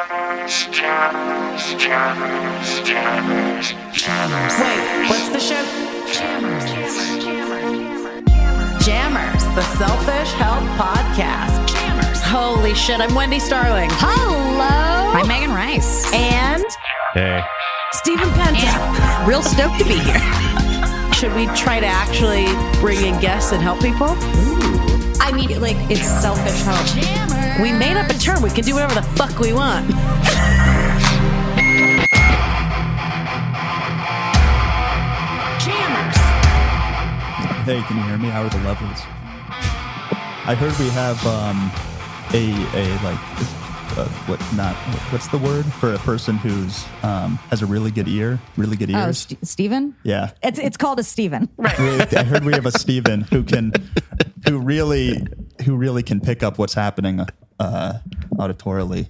Wait, what's the show? Jammers, the Selfish Help Podcast. Jammers. Holy shit, I'm Wendy Starling. Hello. I'm Megan Rice. And Hey. Stephen Penta. And real stoked to be here. Should we try to actually bring in guests and help people? I mean, like, it's selfish help. Jammers. We made up a term. We can do whatever the fuck we want. Jammers. Hey, can you hear me? How are the levels? I heard we have what's the word for a person who's has a really good ear, really good ears? Oh, Steven? Yeah. It's called a Steven. I heard we have a Steven who really can pick up what's happening auditorily.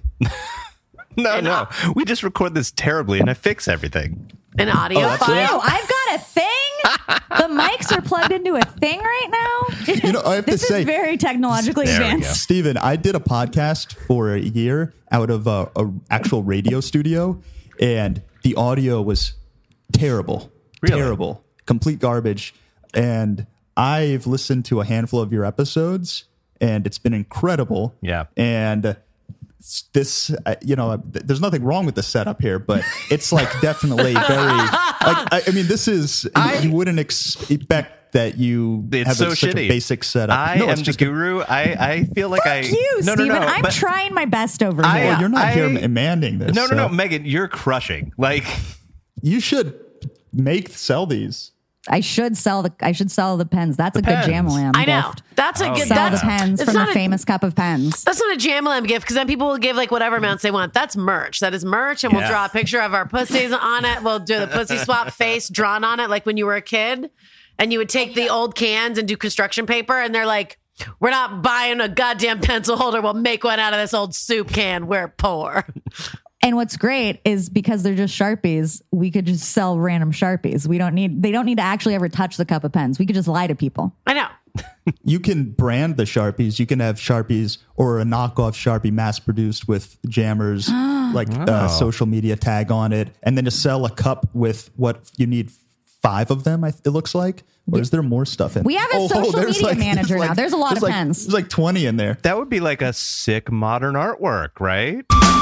No. We just record this terribly and I fix everything. An audio file. Oh, I've got a thing. The mics are plugged into a thing right now. You know, I have this to say, is very technologically There we advanced. go. Steven, I did a podcast for a year out of a actual radio studio, and the audio was terrible. Really? Terrible. Complete garbage. And I've listened to a handful of your episodes, and it's been incredible. Yeah. And this, there's nothing wrong with the setup here, but it's like definitely very, this is, you wouldn't expect that you It's have so such shitty. a basic setup. I am the guru. I feel like Fuck you, Steven. I'm but trying my best over I- here. Well, you're not here demanding this. No, so Megan, you're crushing. Like, You should sell these. I should sell the pens. That's a good pens. Jam-a-Lam I know. gift. That's a good. Sell That's the pens it's from not a famous cup of pens. That's not a Jam-a-Lam gift because then people will give like whatever amounts they want. That's merch. That is merch, and we'll Yeah. draw a picture of our pussies on it. We'll do the pussy swap face drawn on it, like when you were a kid, and you would take the old cans and do construction paper, and they're like, "We're not buying a goddamn pencil holder. We'll make one out of this old soup can. We're poor." And what's great is because they're just Sharpies, we could just sell random Sharpies. They don't need to actually ever touch the cup of pens. We could just lie to people. I know. You can brand the Sharpies. You can have Sharpies or a knockoff Sharpie mass produced with Jammers, social media tag on it, and then just sell a cup with what you need 5 of them, it looks like. Or is there more stuff in We have a social there's media manager now. There's a lot of pens. There's like 20 in there. that would be like a sick modern artwork, right?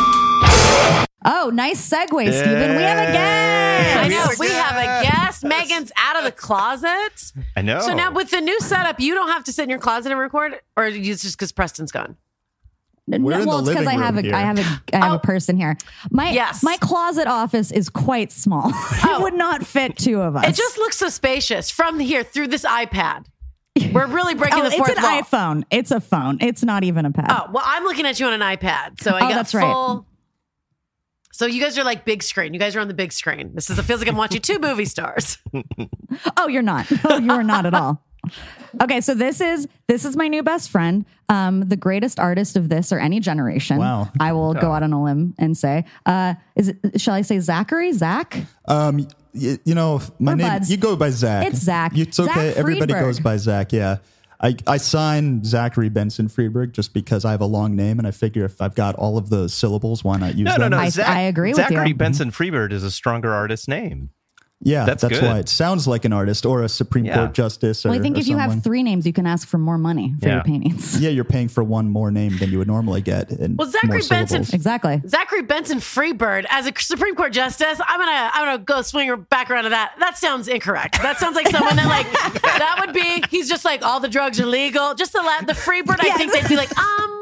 Oh, nice segue, Steven. We have a guest. I know. Yes. We have a guest. Megan's out of the closet. I know. So now with the new setup, you don't have to sit in your closet and record, or it's just because Preston's gone. We're in the It's because living I have room here. I have a person here. Yes. My closet office is quite small. It would not fit 2 of us. It just looks so spacious from here through this iPad. We're really breaking the fourth it's an wall. iPhone. It's a phone. It's not even a pad. Oh, well, I'm looking at you on an iPad. So I got that's full. right. So you guys are like big screen. You guys are on the big screen. It feels like I'm watching 2 movie stars. Oh, you're not. Oh, you are not at all. Okay, so this is my new best friend, the greatest artist of this or any generation. Wow. I will go out on a limb and say, shall I say Zachary? Zach? My We're name, buds. you go by Zach. It's Zach. It's okay. Zach Everybody Friedberg. goes by Zach. Yeah. I signed Zachary Benson Friedberg just because I have a long name, and I figure if I've got all of the syllables, why not use them? No. I agree with you. Zachary Benson Freebird is a stronger artist name. Yeah, That's that's good. why it sounds like an artist or a Supreme Yeah. Court justice. Or, Well, I think or if you someone. have 3 names, you can ask for more money for Yeah. your paintings. Yeah, you're paying for one more name than you would normally get. And Well, Zachary more Benson- syllables. Exactly. Zachary Benson Freebird as a Supreme Court justice. I'm gonna go swing back around to that. That sounds incorrect. That sounds like someone that that would be. He's just like all the drugs are legal. Just the Freebird. I think they'd be like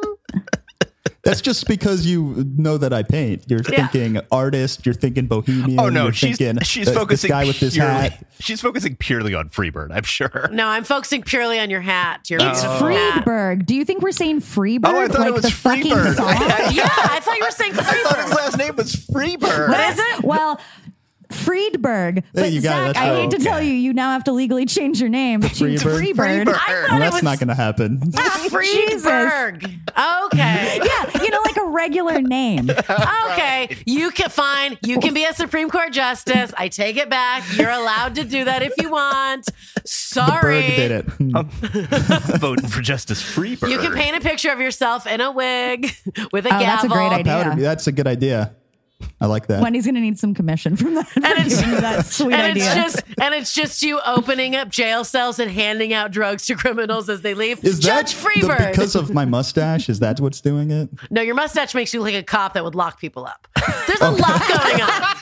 That's just because you know that I paint. You're thinking artist. You're thinking bohemian. Oh no, you're she's thinking focusing this guy with his purely, hat. She's focusing purely on Freebird, I'm sure. No, I'm focusing purely on your hat. Your It's hat. Friedberg. Do you think we're saying Freebird? Oh, I thought like it was the fucking Freebird. song? Yeah, I thought you were saying I thought Freebird. his last name was Freebird. What is it? Well, Friedberg. There But you go. Zach, That's I hate to okay. tell you, you now have to legally change your name to Freebird? Freebird. I Well, thought it that's was not going to happen. Friedberg. Okay. Yeah, like a regular name. Okay, you can be a Supreme Court justice. I take it back. You're allowed to do that if you want. Sorry. Berg did it. Voting for Justice Freebird. You can paint a picture of yourself in a wig with a gavel. That's a great idea. Powder, that's a good idea. I like that. Wendy's going to need some commission from that. And it's, that sweet and idea. it's just you opening up jail cells and handing out drugs to criminals as they leave. Is Judge that Freebird. because of my mustache? Is that what's doing it? No, your mustache makes you look like a cop that would lock people up. There's a lot going on.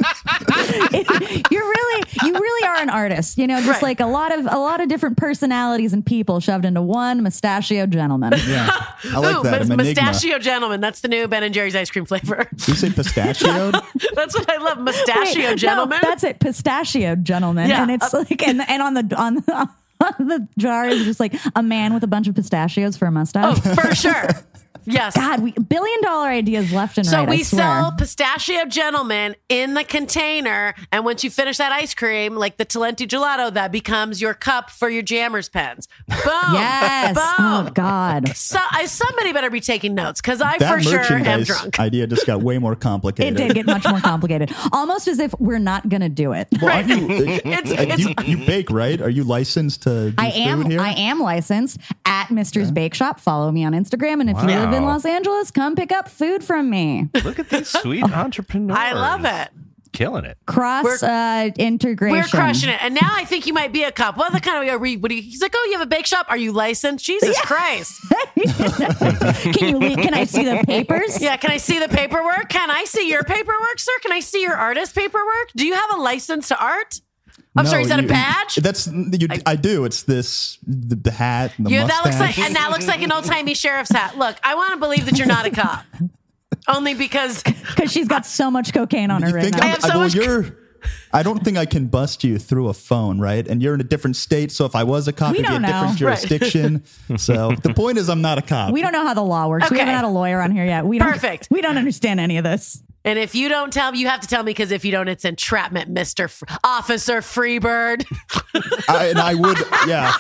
You really are an artist, just Right. like a lot of different personalities and people shoved into one mustachio gentleman. Yeah, I like Ooh, that. I'm enigma. Mustachio Gentleman. That's the new Ben and Jerry's ice cream flavor. You say pistachio? That's what I love. Mustachio Wait, Gentleman. No, that's it, pistachio gentleman. Yeah. And it's like and on the jar is just like a man with a bunch of pistachios for a mustache. Oh, for sure. Yes. God, $1 billion ideas left and So right. we I swear. sell Pistachio Gentleman in the container, and once you finish that ice cream, like the Talenti Gelato, that becomes your cup for your Jammers pens. Boom. Yes. Boom. Oh God. So somebody better be taking notes because I That for sure am merchandise drunk. idea just got way more complicated. It did get much more complicated. Almost as if we're not going to do it. Well, aren't you, It's- you bake, right? Are you licensed to do I am. food here? I am licensed at Mister's Bake Shop. Follow me on Instagram, and if you live in Wow. Los Angeles, come pick up food from me. Look at these sweet entrepreneurs. I love it. Killing it. Cross integration. We're crushing it. And now I think you might be a cop. What the kind of he's like, oh, you have a bake shop? Are you licensed? Jesus Christ. Can I see the papers? Yeah, can I see the paperwork? Can I see your paperwork, sir? Can I see your artist paperwork? Do you have a license to art? I'm sorry, is that a badge? I do. It's the hat and the Yeah, mustache. that looks like an old timey sheriff's hat. Look, I want to believe that you're not a cop, only because Because she's got so much cocaine on her You right think now. I have so much- I don't think I can bust you through a phone, right? And you're in a different state, so if I was a cop, We it'd be a don't know. different Right. jurisdiction. So the point is, I'm not a cop. We don't know how the law works. We Okay. haven't had a lawyer on here yet. Perfect. We don't understand any of this. and if you don't tell me, you have to tell me because if you don't, it's entrapment, Officer Freebird. I would, yeah.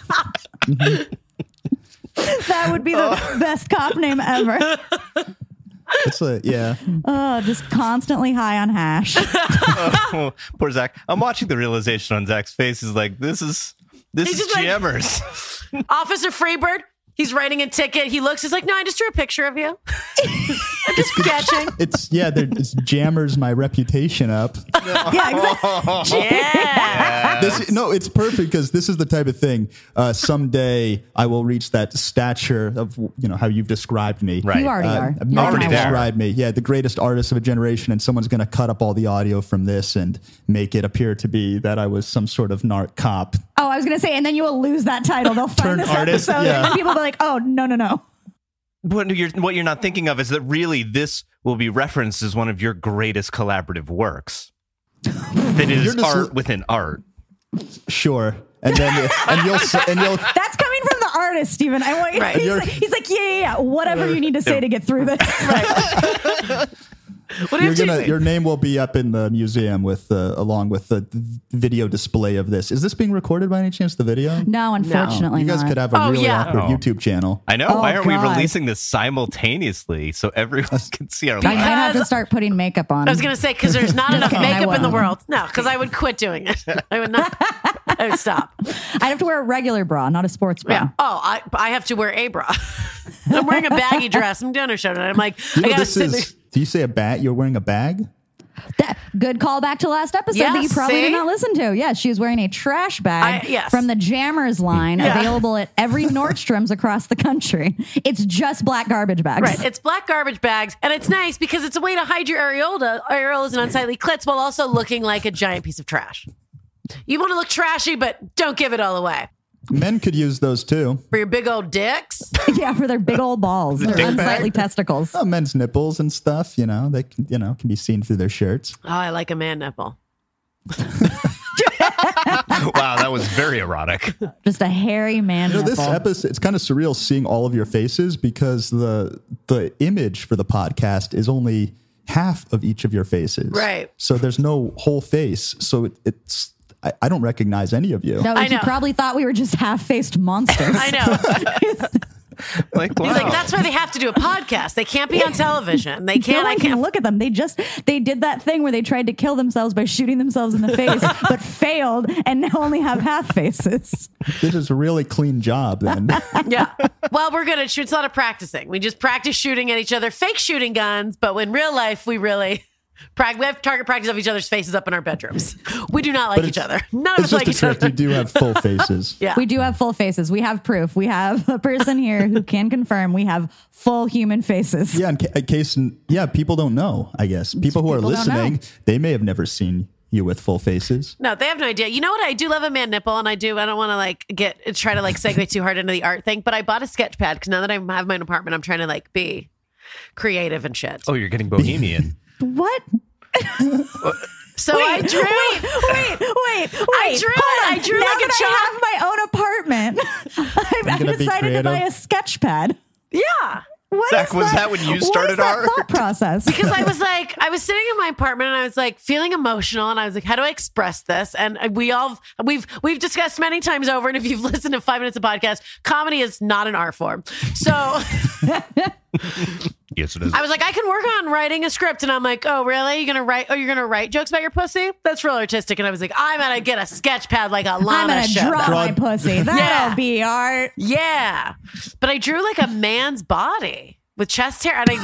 That would be the best cop name ever. It's yeah. Oh, just constantly high on hash. Oh, poor Zach. I'm watching the realization on Zach's face. He's like, this is He's just like- Jammers. Officer Freebird. He's writing a ticket. He looks. He's like, no, I just drew a picture of you. I'm just sketching. It's Jammers my reputation up. Yeah, exactly. Yeah. It's perfect because this is the type of thing. Someday I will reach that stature of how you've described me. Right. You already are. Megan You're already my there. wife. described me. Yeah, the greatest artist of a generation, and someone's going to cut up all the audio from this and make it appear to be that I was some sort of narc cop. Oh, I was going to say, and then you will lose that title. They'll Turn find this artist, episode, yeah. and people will be like, oh, no. What you're not thinking of is that really this will be referenced as one of your greatest collaborative works. That is You're just- art within art. Sure, and then you'll That's coming from the artist, Stephen. I want you. Right. He's like, yeah. Whatever you need to say to get through this. What do you have to your name will be up in the museum with along with the video display of this. Is this being recorded by any chance? The video? No, unfortunately You guys not. could have a Oh, really yeah. awkward Oh. YouTube channel. I know. Oh, Why aren't we God. releasing this simultaneously so everyone can see our I might lives? have to start putting makeup on. I was going to say, because there's not enough kidding, I makeup in the won't. world. No, because I would quit doing it. I would not. I would stop. I'd have to wear a regular bra, not a sports bra. Yeah. Oh, I have to wear a bra. I'm wearing a baggy dress. I'm doing a show tonight. I'm like, I got to sit there. Do you say a bag? You're wearing a bag? Good callback to last episode Yeah, that you probably see? did not listen to. Yeah, she was wearing a trash bag Yes. from the Jammers line, Yeah. available at every Nordstrom's across the country. It's just black garbage bags. Right. It's black garbage bags. And it's nice because it's a way to hide your areolas and unsightly clits while also looking like a giant piece of trash. You want to look trashy, but don't give it all away. Men could use those too. For your big old dicks. Yeah, for their big old balls, their dick bag? unsightly testicles. Oh, men's nipples and stuff. They can can be seen through their shirts. Oh, I like a man nipple. Wow, that was very erotic. Just a hairy man nipple. This episode, it's kind of surreal seeing all of your faces because the image for the podcast is only half of each of your faces. Right. So there's no whole face. So I don't recognize any of you. No, I he know. probably thought we were just half-faced monsters. I know. Like, wow. He's like, that's why they have to do a podcast. They can't be on television. They No can't. I one can can't. look at them. They did that thing where they tried to kill themselves by shooting themselves in the face, but failed and now only have half faces. This is a really clean job then. Yeah. Well, we're good at shoot. It's a lot of practicing. We just practice shooting at each other, fake shooting guns. But in real life, we really. We have target practice of each other's faces up in our bedrooms. We do not like each other. None of It's us just like a each trick. other. You do have full faces. Yeah. We do have full faces. We have proof. We have a person here who can confirm we have full human faces. Yeah, in case, people don't know, I guess. People who are People don't listening, know. they may have never seen you with full faces. No, they have no idea. You know what? I do love a man nipple, and I don't want to try to segue too hard into the art thing. But I bought a sketch pad because now that I have my own apartment, I'm trying to be creative and shit. Oh, you're getting bohemian. What? So I drew. Wait. I drew now like a that child. I have my own apartment, gonna I've be decided to buy creative? a sketch pad. Yeah. What Zach, is was that when you What is started that art? thought process? Because I was sitting in my apartment and I was feeling emotional and I was like, how do I express this? And we've discussed many times over. And if you've listened to 5 minutes of podcast, comedy is not an art form. So Yes, it is. I was like, I can work on writing a script. And I'm like, oh, really? You're going to write jokes about your pussy? That's real artistic. And I was like, I'm going to get a sketch pad like a I'm Lana gonna show. draw my pussy. That'll Yeah. be art. Yeah. But I drew a man's body with chest hair. And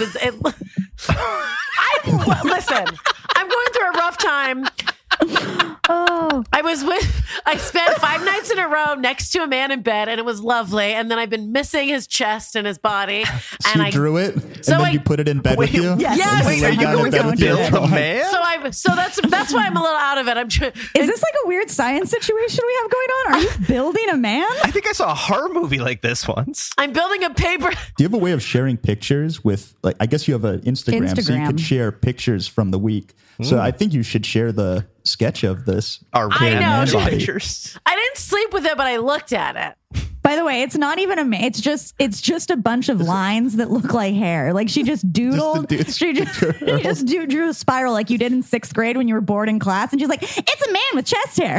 listen, I'm going through a rough time. Oh, I spent 5 nights in a row next to a man in bed and it was lovely. And then I've been missing his chest and his body. So And you drew it, So and then I- you put it in bed with you? yes. Yes. Wait, are you Got going it to down with you. build a man? So that's why I'm a little out of it. I'm trying. is this like a weird science situation we have going on? Are you building a man? I think I saw a horror movie like this once. I'm building a paper. Do you have a way of sharing pictures with, I guess you have an Instagram, so you Instagram. could share pictures from the week. So I think you should share the sketch of this. Our I know, man dude. pictures. I didn't sleep with it, but I looked at it. By the way, it's not even a man. It's just a bunch of lines that look like hair. Like she just doodled. She just drew a spiral like you did in 6th grade when you were bored in class. And she's like, it's a man with chest hair.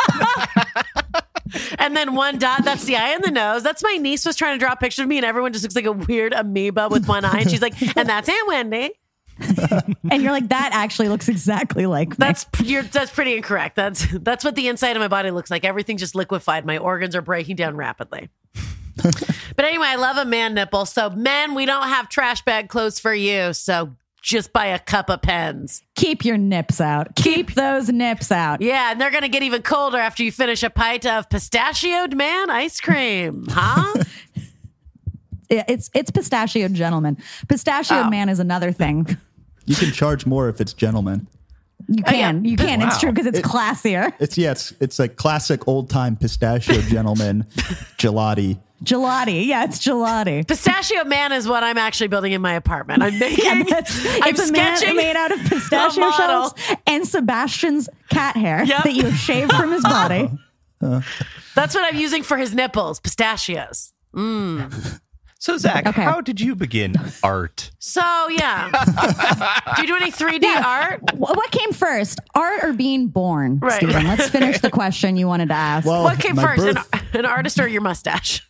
And then one dot, that's the eye and the nose. That's my niece was trying to draw a picture of me, and everyone just looks like a weird amoeba with one eye. And she's like, and that's Aunt Wendy. And you're like, that actually looks exactly like me. That's pretty incorrect. That's what the inside of my body looks like. Everything's just liquefied. My organs are breaking down rapidly. But anyway, I love a man nipple. So men, we don't have trash bag clothes for you. So just buy a cup of pens. Keep your nips out. Keep those nips out. Yeah, and they're going to get even colder after you finish a pint of pistachioed man ice cream. Huh? Yeah, it's pistachioed gentleman. Pistachioed Oh. man is another thing. You can charge more if it's gentleman. You can. yeah. You can. It's Wow. true because it's classier. It's a classic old time pistachio gentleman gelati. Gelati. Yeah, it's gelati. Pistachio man is what I'm actually building in my apartment. I'm making. Yeah, I'm it's a man sketching made out of pistachio a model. shells and Sebastian's cat hair Yep. that you have shaved from his body. That's what I'm using for his nipples. Pistachios. So, Zach, Okay. how did you begin art? So yeah. Do you do any 3D art? What came first, art or being born? Right. Steven, let's finish the question you wanted to ask. Well, What came my first, birth- an artist or your mustache?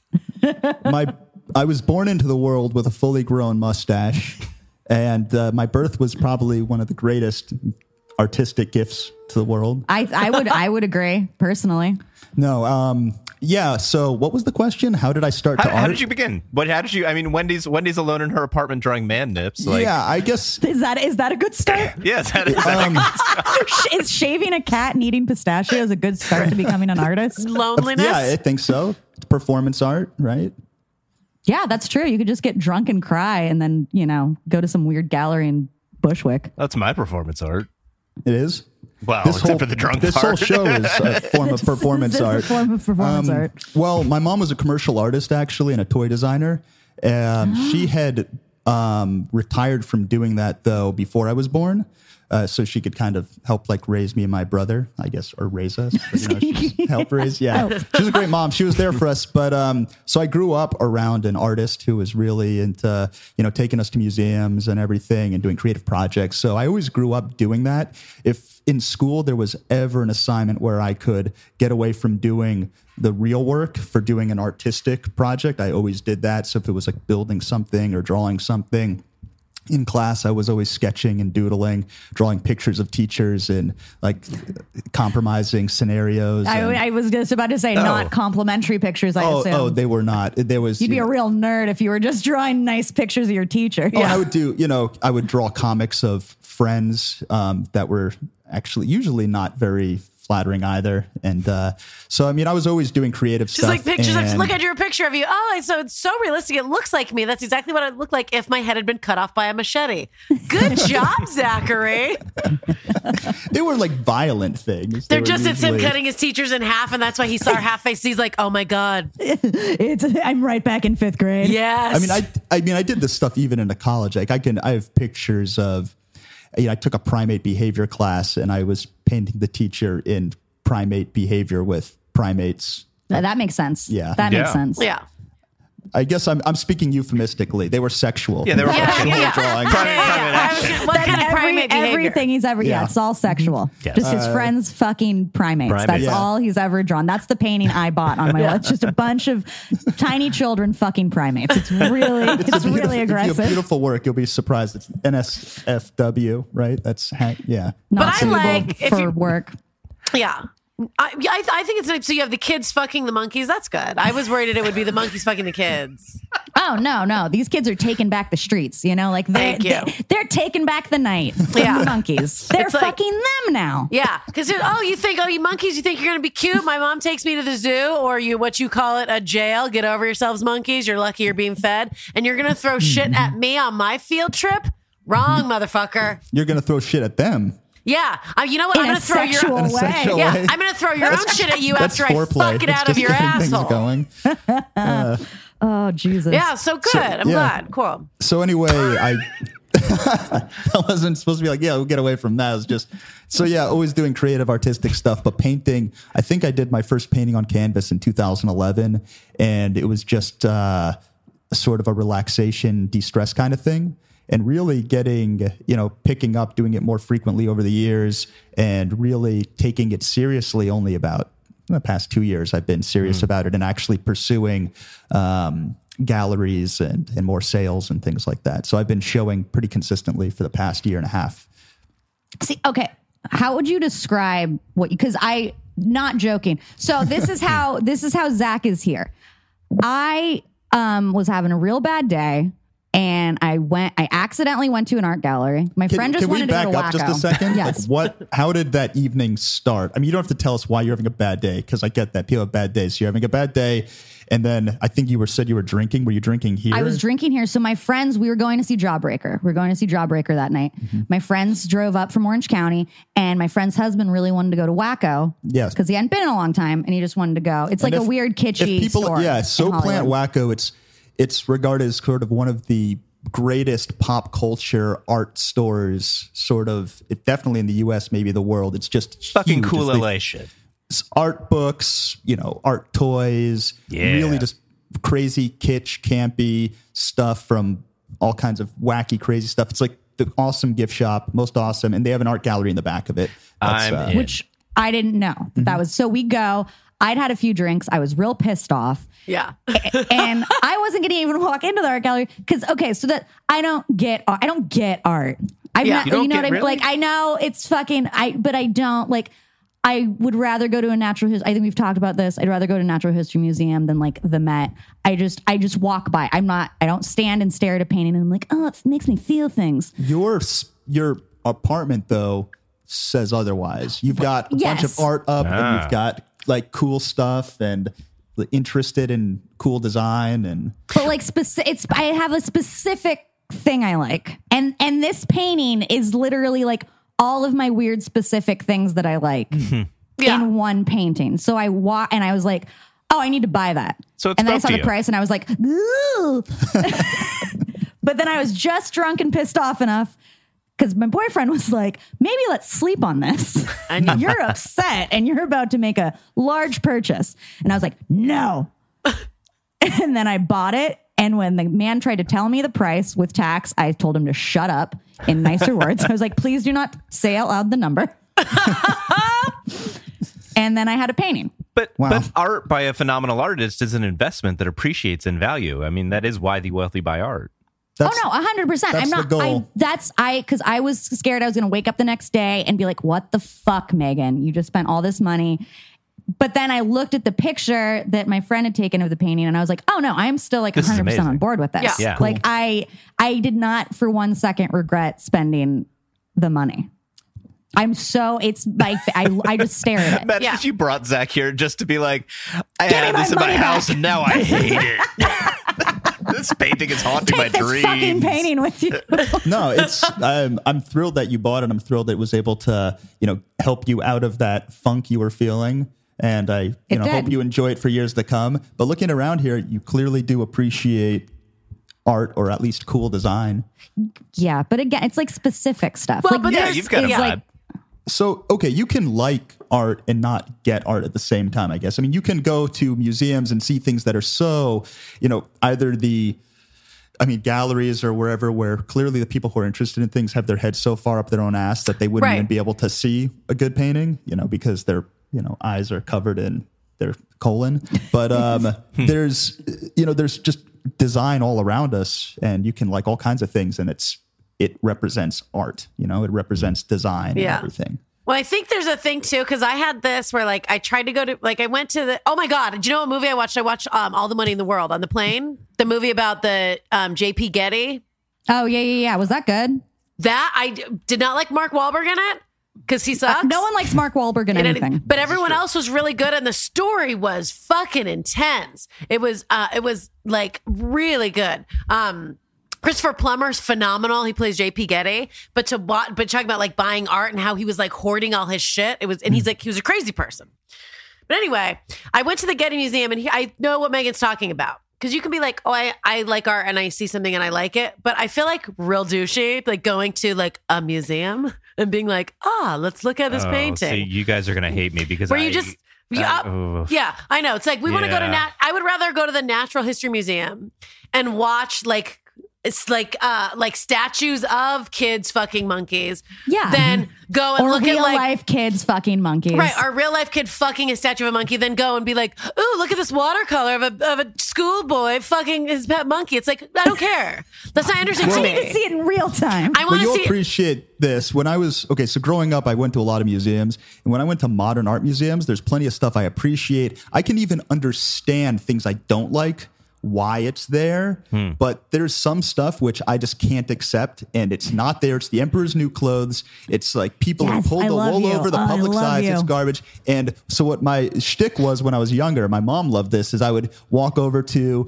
I was born into the world with a fully grown mustache, and my birth was probably one of the greatest artistic gifts to the world. I would agree personally. No, yeah. So, what was the question? How did I start to art? How did you begin? Wendy's alone in her apartment drawing man nips. Yeah, I guess. Is that a good start? Yes, that is. Is shaving a cat and eating pistachios a good start to becoming an artist? Loneliness? Yeah, I think so. It's performance art, right? Yeah, that's true. You could just get drunk and cry and then, go to some weird gallery in Bushwick. That's my performance art. It is. Wow, except for the drunk This part. whole show is a form of performance This is art. a form of performance art. Well, my mom was a commercial artist, actually, and a toy designer. She had retired from doing that though before I was born. So she could kind of help like raise me and my brother, I guess, or raise us. But, she's helped raise. Yeah. She was a great mom. She was there for us. But so I grew up around an artist who was really into, taking us to museums and everything and doing creative projects. So I always grew up doing that. If in school there was ever an assignment where I could get away from doing the real work for doing an artistic project, I always did that. So if it was like building something or drawing something, in class, I was always sketching and doodling, drawing pictures of teachers and like compromising scenarios. I was just about to say not complimentary pictures. I assume. Oh, they were not. There was. You'd be a real nerd if you were just drawing nice pictures of your teacher. Oh, I would do. I would draw comics of friends that were actually usually not very flattering either. And so, I mean, I was always doing creative stuff. Just like pictures. Look at your picture of you. Oh, so it's so realistic. It looks like me. That's exactly what I'd look like if my head had been cut off by a machete. Good job, Zachary. They were like violent things. It's him cutting his teachers in half, and that's why he saw her half face. He's like, oh my God. I'm right back in 5th grade. Yes. I mean, I did this stuff even into college. Like I have pictures of, I took a primate behavior class and I was painting the teacher in primate behavior with primates. That makes sense. Yeah. That makes sense. Yeah. I guess I'm speaking euphemistically. They were sexual. Yeah, they were sexual drawing. What kind of primate behavior? Everything he's ever, it's all sexual. Yes. Just his friends fucking primates. That's all he's ever drawn. That's the painting I bought on my wall. It's just a bunch of tiny children fucking primates. It's really aggressive. It's a beautiful work. You'll be surprised. It's NSFW, right? That's not but I suitable like for work. Yeah. I think it's nice. So you have the kids fucking the monkeys. That's good. I was worried it would be the monkeys fucking the kids. Oh, no. These kids are taking back the streets, like they're taking back the night from the monkeys. They're fucking them now. Yeah. Because, you think, you monkeys, you think you're going to be cute? My mom takes me to the zoo or what you call it, a jail. Get over yourselves, monkeys. You're lucky you're being fed. And you're going to throw shit at me on my field trip? Wrong, motherfucker. You're going to throw shit at them. Yeah. You know what? I'm going to throw your own way. Yeah. I'm going to throw your own shit at you after I fuck it out of your asshole. Going. Oh, Jesus. Yeah. So good. I'm glad. Cool. So anyway, I wasn't supposed to be like, we'll get away from that. It was just, always doing creative artistic stuff, but painting, I think I did my first painting on canvas in 2011 and it was just sort of a relaxation, de-stress kind of thing. And really getting, picking up, doing it more frequently over the years and really taking it seriously only about the past 2 years. I've been serious about it and actually pursuing galleries and more sales and things like that. So I've been showing pretty consistently for the past year and a half. See, okay. How would you describe because not joking. So this is how Zach is here. I was having a real bad day. And I accidentally went to an art gallery. My friend just wanted to go to Wacko. Can we back up just a second? Yes. How did that evening start? I mean, you don't have to tell us why you're having a bad day, because I get that. People have bad days. So you're having a bad day. And then I think said you were drinking. Were you drinking here? I was drinking here. So my friends, we were going to see Jawbreaker. We were going to see Jawbreaker that night. Mm-hmm. My friends drove up from Orange County, and my friend's husband really wanted to go to Wacko. Yes. Because he hadn't been in a long time, and he just wanted to go. It's like a weird, kitschy store. Yeah, So Plant Wacko, it's regarded as sort of one of the greatest pop culture art stores, definitely in the US, maybe the world. It's just fucking huge. cool LA shit. Art books, art toys, really just crazy kitsch, campy stuff from all kinds of wacky, crazy stuff. It's like the awesome gift shop, most awesome. And they have an art gallery in the back of it. Which I didn't know that was. So we go. I'd had a few drinks. I was real pissed off. Yeah. And I wasn't going to even walk into the art gallery because, so that I don't get art. You know what I mean? Really? Like, I know it's fucking, but I don't I would rather go to a natural history. I think we've talked about this. I'd rather go to a natural history museum than like the Met. I just walk by. I don't stand and stare at a painting and I'm like, oh, it makes me feel things. Your apartment though says otherwise. You've got a bunch of art up and you've got like cool stuff and interested in cool design but like I have a specific thing I like, and this painting is literally like all of my weird specific things that I like in one painting. So I and I was like, oh, I need to buy that. So and then I saw the price and I was like, ooh. But then I was just drunk and pissed off enough because my boyfriend was like, maybe let's sleep on this. And you're upset and you're about to make a large purchase. And I was like, no. And then I bought it. And when the man tried to tell me the price with tax, I told him to shut up in nicer words. I was like, please do not say out loud the number. And then I had a painting. But art by a phenomenal artist is an investment that appreciates in value. I mean, that is why the wealthy buy art. That's, 100%. I'm not. The goal. Because I was scared I was going to wake up the next day and be like, "What the fuck, Megan? You just spent all this money." But then I looked at the picture that my friend had taken of the painting, and I was like, "Oh no, I'm still like 100% on board with this." Yeah. Like I did not for 1 second regret spending the money. I'm so, it's like, I just stare at it. Imagine if you brought Zach here just to be like, I had this in my house and now I hate it. This painting is haunting my dreams. Fucking painting with you. No, it's, I'm thrilled that you bought it. I'm thrilled it was able to, help you out of that funk you were feeling. And I, hope you enjoy it for years to come. But looking around here, you clearly do appreciate art or at least cool design. Yeah. But again, it's like specific stuff. Well, like, but you've got a vibe. So, okay, you can like art and not get art at the same time, I guess. I mean, you can go to museums and see things that are so, either galleries or wherever where clearly the people who are interested in things have their heads so far up their own ass that they wouldn't even be able to see a good painting, because their, eyes are covered in their colon. But there's just design all around us and you can like all kinds of things and it represents art, it represents design and everything. Well, I think there's a thing too, because I had this where like I tried to go to I went to oh my God, do you know what movie I watched? I watched All the Money in the World on the plane. The movie about the J.P. Getty. Oh, yeah. Was that good? That I did not like Mark Wahlberg in it because he sucks. No one likes Mark Wahlberg in anything. But everyone else was really good and the story was fucking intense. It was like really good. Christopher Plummer's phenomenal. He plays J.P. Getty. But talking about like buying art and how he was like hoarding all his shit. He was a crazy person. But anyway, I went to the Getty Museum and I know what Megan's talking about. Because you can be like, oh, I like art and I see something and I like it. But I feel like real douchey, like going to like a museum and being like, let's look at this painting. So you guys are going to hate me because yeah, I know. It's like we want to go to I would rather go to the Natural History Museum and watch like it's like statues of kids fucking monkeys. Yeah. Then go and look at like real life kids fucking monkeys. Right. Our real life kid fucking a statue of a monkey. Then go and be like, ooh, look at this watercolor of a schoolboy fucking his pet monkey. It's like, I don't care. That's not interesting to me. I need to see it in real time. I want to see appreciate this. When I was, so growing up, I went to a lot of museums. And when I went to modern art museums, there's plenty of stuff I appreciate. I can even understand things I don't like, why it's there, but there's some stuff which I just can't accept, and it's not there. It's the Emperor's New Clothes. It's like people have pulled the wool over the public size. It's garbage. And so what my shtick was when I was younger, my mom loved this, is I would walk over to,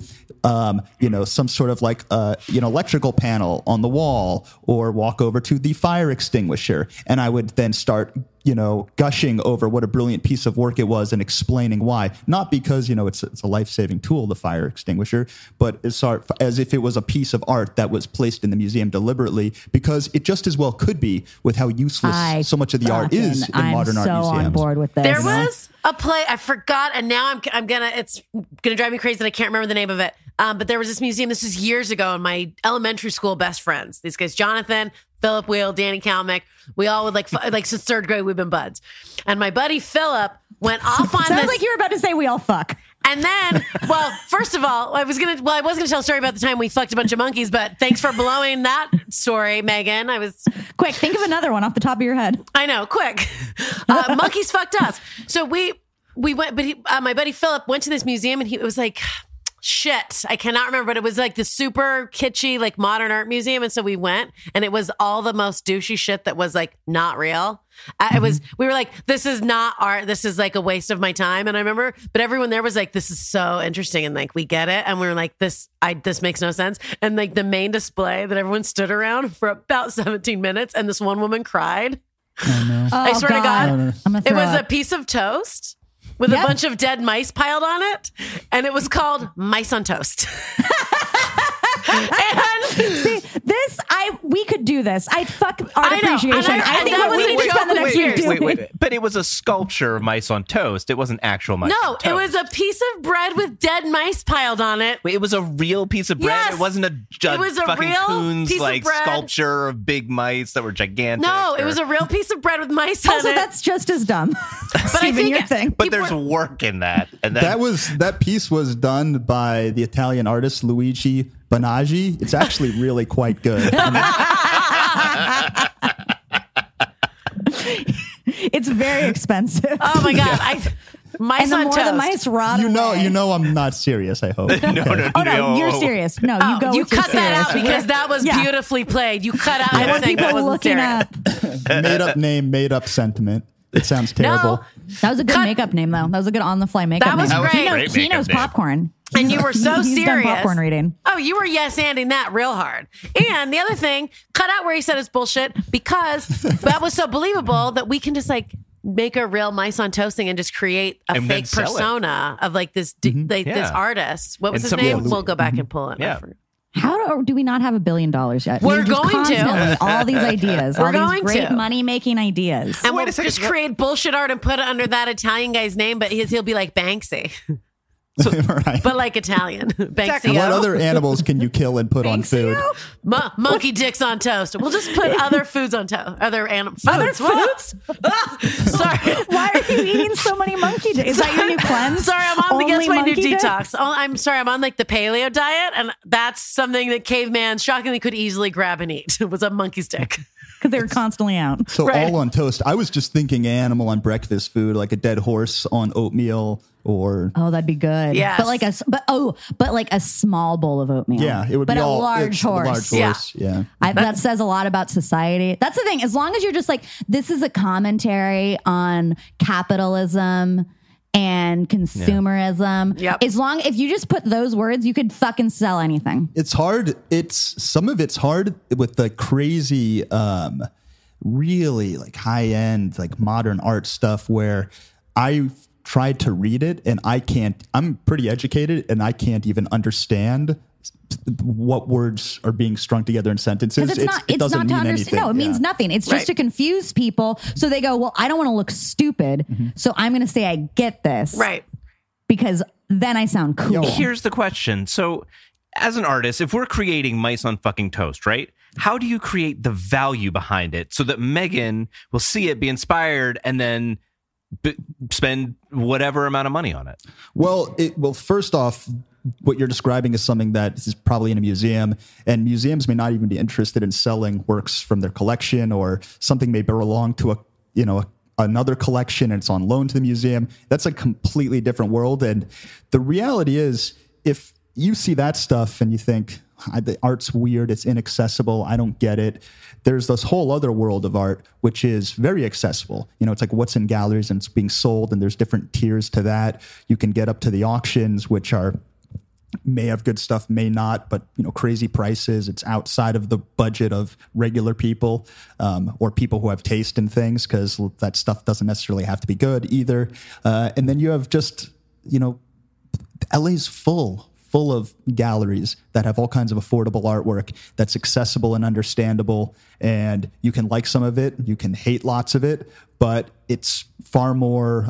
some sort of like, electrical panel on the wall, or walk over to the fire extinguisher, and I would then start gushing over what a brilliant piece of work it was and explaining why. Not because, it's a life-saving tool, the fire extinguisher, but as if it was a piece of art that was placed in the museum deliberately, because it just as well could be with how useless so much of the art is in modern art museums. I'm so on board with this. There was a play, I forgot, and now it's gonna drive me crazy that I can't remember the name of it. But there was this museum, this was years ago, and my elementary school best friends, these guys, Jonathan, Philip Wheel, Danny Kalmick, we all would like since third grade, we've been buds. And my buddy Philip went off on this. Sounds like you were about to say we all fuck. And then, well, first of all, I was going to tell a story about the time we fucked a bunch of monkeys, but thanks for blowing that story, Megan. Quick, think of another one off the top of your head. I know, quick. Monkeys fucked us. So we went, but my buddy Philip went to this museum and it was like, shit, I cannot remember, but it was like the super kitschy, like modern art museum. And so we went and it was all the most douchey shit that was like not real. We were like, this is not art. This is like a waste of my time. And I remember, but everyone there was like, this is so interesting. And like, we get it. And we were like, this makes no sense. And like the main display that everyone stood around for about 17 minutes. And this one woman cried. Oh, no. I swear to God, it was up. a piece of toast with a bunch of dead mice piled on it. And it was called Mice on Toast. See, we could do this. I'd fuck art I know, appreciation. and I think that we was need a to spend the joke next with week yours. doing But it was a sculpture of mice on toast. It wasn't actual mice. No, on toast. it was a piece of bread with dead mice piled on it. Wait, it was a real piece of bread. Yes. It wasn't It was a fucking real Coons piece of like bread. sculpture of big mice that were gigantic. No, it or- was a real piece of bread with mice on Also, it. that's just as dumb. I Steven, think- your thing. But people there's were- work in that, and That piece was done by the Italian artist Luigi Bonaggi. It's actually really quite good. It's very expensive. Oh my god! Mice and the on more toast. the mice rot you away. know I'm not serious, I hope. no. Oh no, you're serious. No, you go. You with your cut that out serious. because that was Yeah. beautifully played. You cut out I the want thing that people wasn't looking serious. up. Made up name, made up sentiment. It sounds terrible. No, That was a good Cut- makeup name, though. That was a good on-the-fly makeup That was name. great. He, Great he makeup knows name. popcorn. and you were so He's done serious. popcorn reading. Oh, you were yes-anding that real hard. And the other thing, cut out where he said it's bullshit because that was so believable that we can just like make a real mice on toast thing and just create a And then fake sell it. persona of like this this Yeah. artist. What was And his some- name? Yeah, We'll go back and pull it. Yeah. How do we not have $1 billion yet? We're just going to. constantly, all these ideas, We're all these going great to. money-making ideas. And Wait we'll a second. just create bullshit art and put it under that Italian guy's name, but he'll be like Banksy, Right. but like Italian. Banksy. What other animals can you kill and put on food? Monkey dicks on toast. We'll just put other foods on toast. Other animal foods. Other foods? Sorry. Why are you eating so many monkey dicks? Is that your new cleanse? Sorry, I'm on the Only Guess My New monkey dick? Detox. Oh, I'm sorry, I'm on like the paleo diet, and that's something that caveman shockingly could easily grab and eat. Was a monkey's dick. Because they were constantly out. So Right. all on toast. I was just thinking animal on breakfast food, like a dead horse on oatmeal, or Oh, that'd be good. Yes. but like a small bowl of oatmeal. yeah, it would but be a all large it's a horse. large Yeah. horse. Yeah. That says a lot about society. That's the thing. As long as you're just like, this is a commentary on capitalism and consumerism. Yep. If you just put those words, you could fucking sell anything. It's hard. Some of it's hard with the crazy, really like high end, like modern art stuff where I tried to read it and I'm pretty educated and I can't even understand what words are being strung together in sentences. Because It doesn't not to mean understand. anything. No, it means Yeah. nothing. It's Right. just to confuse people. So they go, well, I don't want to look stupid. So I'm going to say I get this. Right. Because then I sound cool. Here's the question. So, as an artist, if we're creating mice on fucking toast, right? How do you create the value behind it so that Megan will see it, be inspired, and then spend whatever amount of money on it? Well, first off, what you're describing is something that is probably in a museum, and museums may not even be interested in selling works from their collection, or something may belong to another collection and it's on loan to the museum. That's a completely different world. And the reality is, if you see that stuff and you think the art's weird, it's inaccessible, I don't get it, there's this whole other world of art which is very accessible. It's like what's in galleries and it's being sold, and there's different tiers to that. You can get up to the auctions, which may have good stuff, may not, but crazy prices. It's outside of the budget of regular people, or people who have taste in things, because that stuff doesn't necessarily have to be good either. And then you have just LA's full of galleries that have all kinds of affordable artwork that's accessible and understandable, and you can like some of it, you can hate lots of it, but it's far more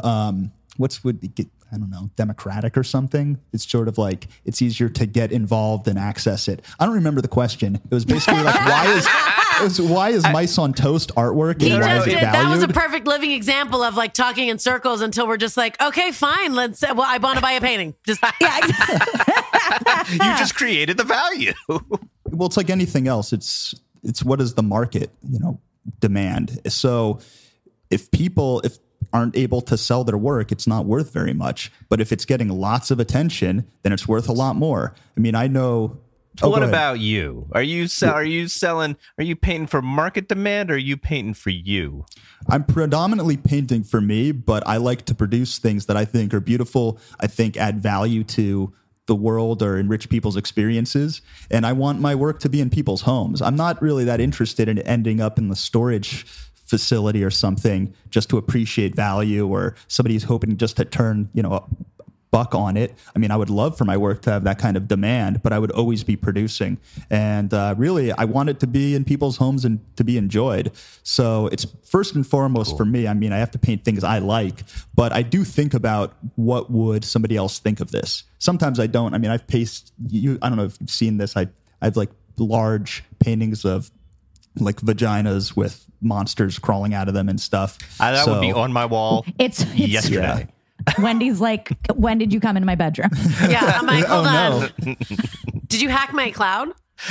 I don't know, democratic or something. It's sort of like it's easier to get involved and access it. I don't remember the question. It was basically like, why is mice on toast artwork, He and why just is it did. That was a valued? perfect living example of like talking in circles until we're just like, okay, fine. Well, I want to buy a painting. Just Yeah, exactly. You just created the value. Well, it's like anything else. It's what does the market, demand? So if people aren't able to sell their work, it's not worth very much. But if it's getting lots of attention, then it's worth a lot more. I mean, I know. What go ahead. about you? Are you selling? Are you painting for market demand, or are you painting for you? I'm predominantly painting for me, but I like to produce things that I think are beautiful, I think add value to the world or enrich people's experiences. And I want my work to be in people's homes. I'm not really that interested in ending up in the storage facility or something just to appreciate value, or somebody who's hoping just to turn, a buck on it. I mean, I would love for my work to have that kind of demand, but I would always be producing. And really, I want it to be in people's homes and to be enjoyed. So it's first and foremost for me. I mean, I have to paint things I like, but I do think about what would somebody else think of this. Sometimes I don't. I mean, I've pasted you. I don't know if you've seen this. I've like large paintings of like vaginas with monsters crawling out of them and stuff. That would be on my wall It's yesterday. Wendy's like, when did you come into my bedroom? Yeah, I'm like, hold on. No. Did you hack my cloud?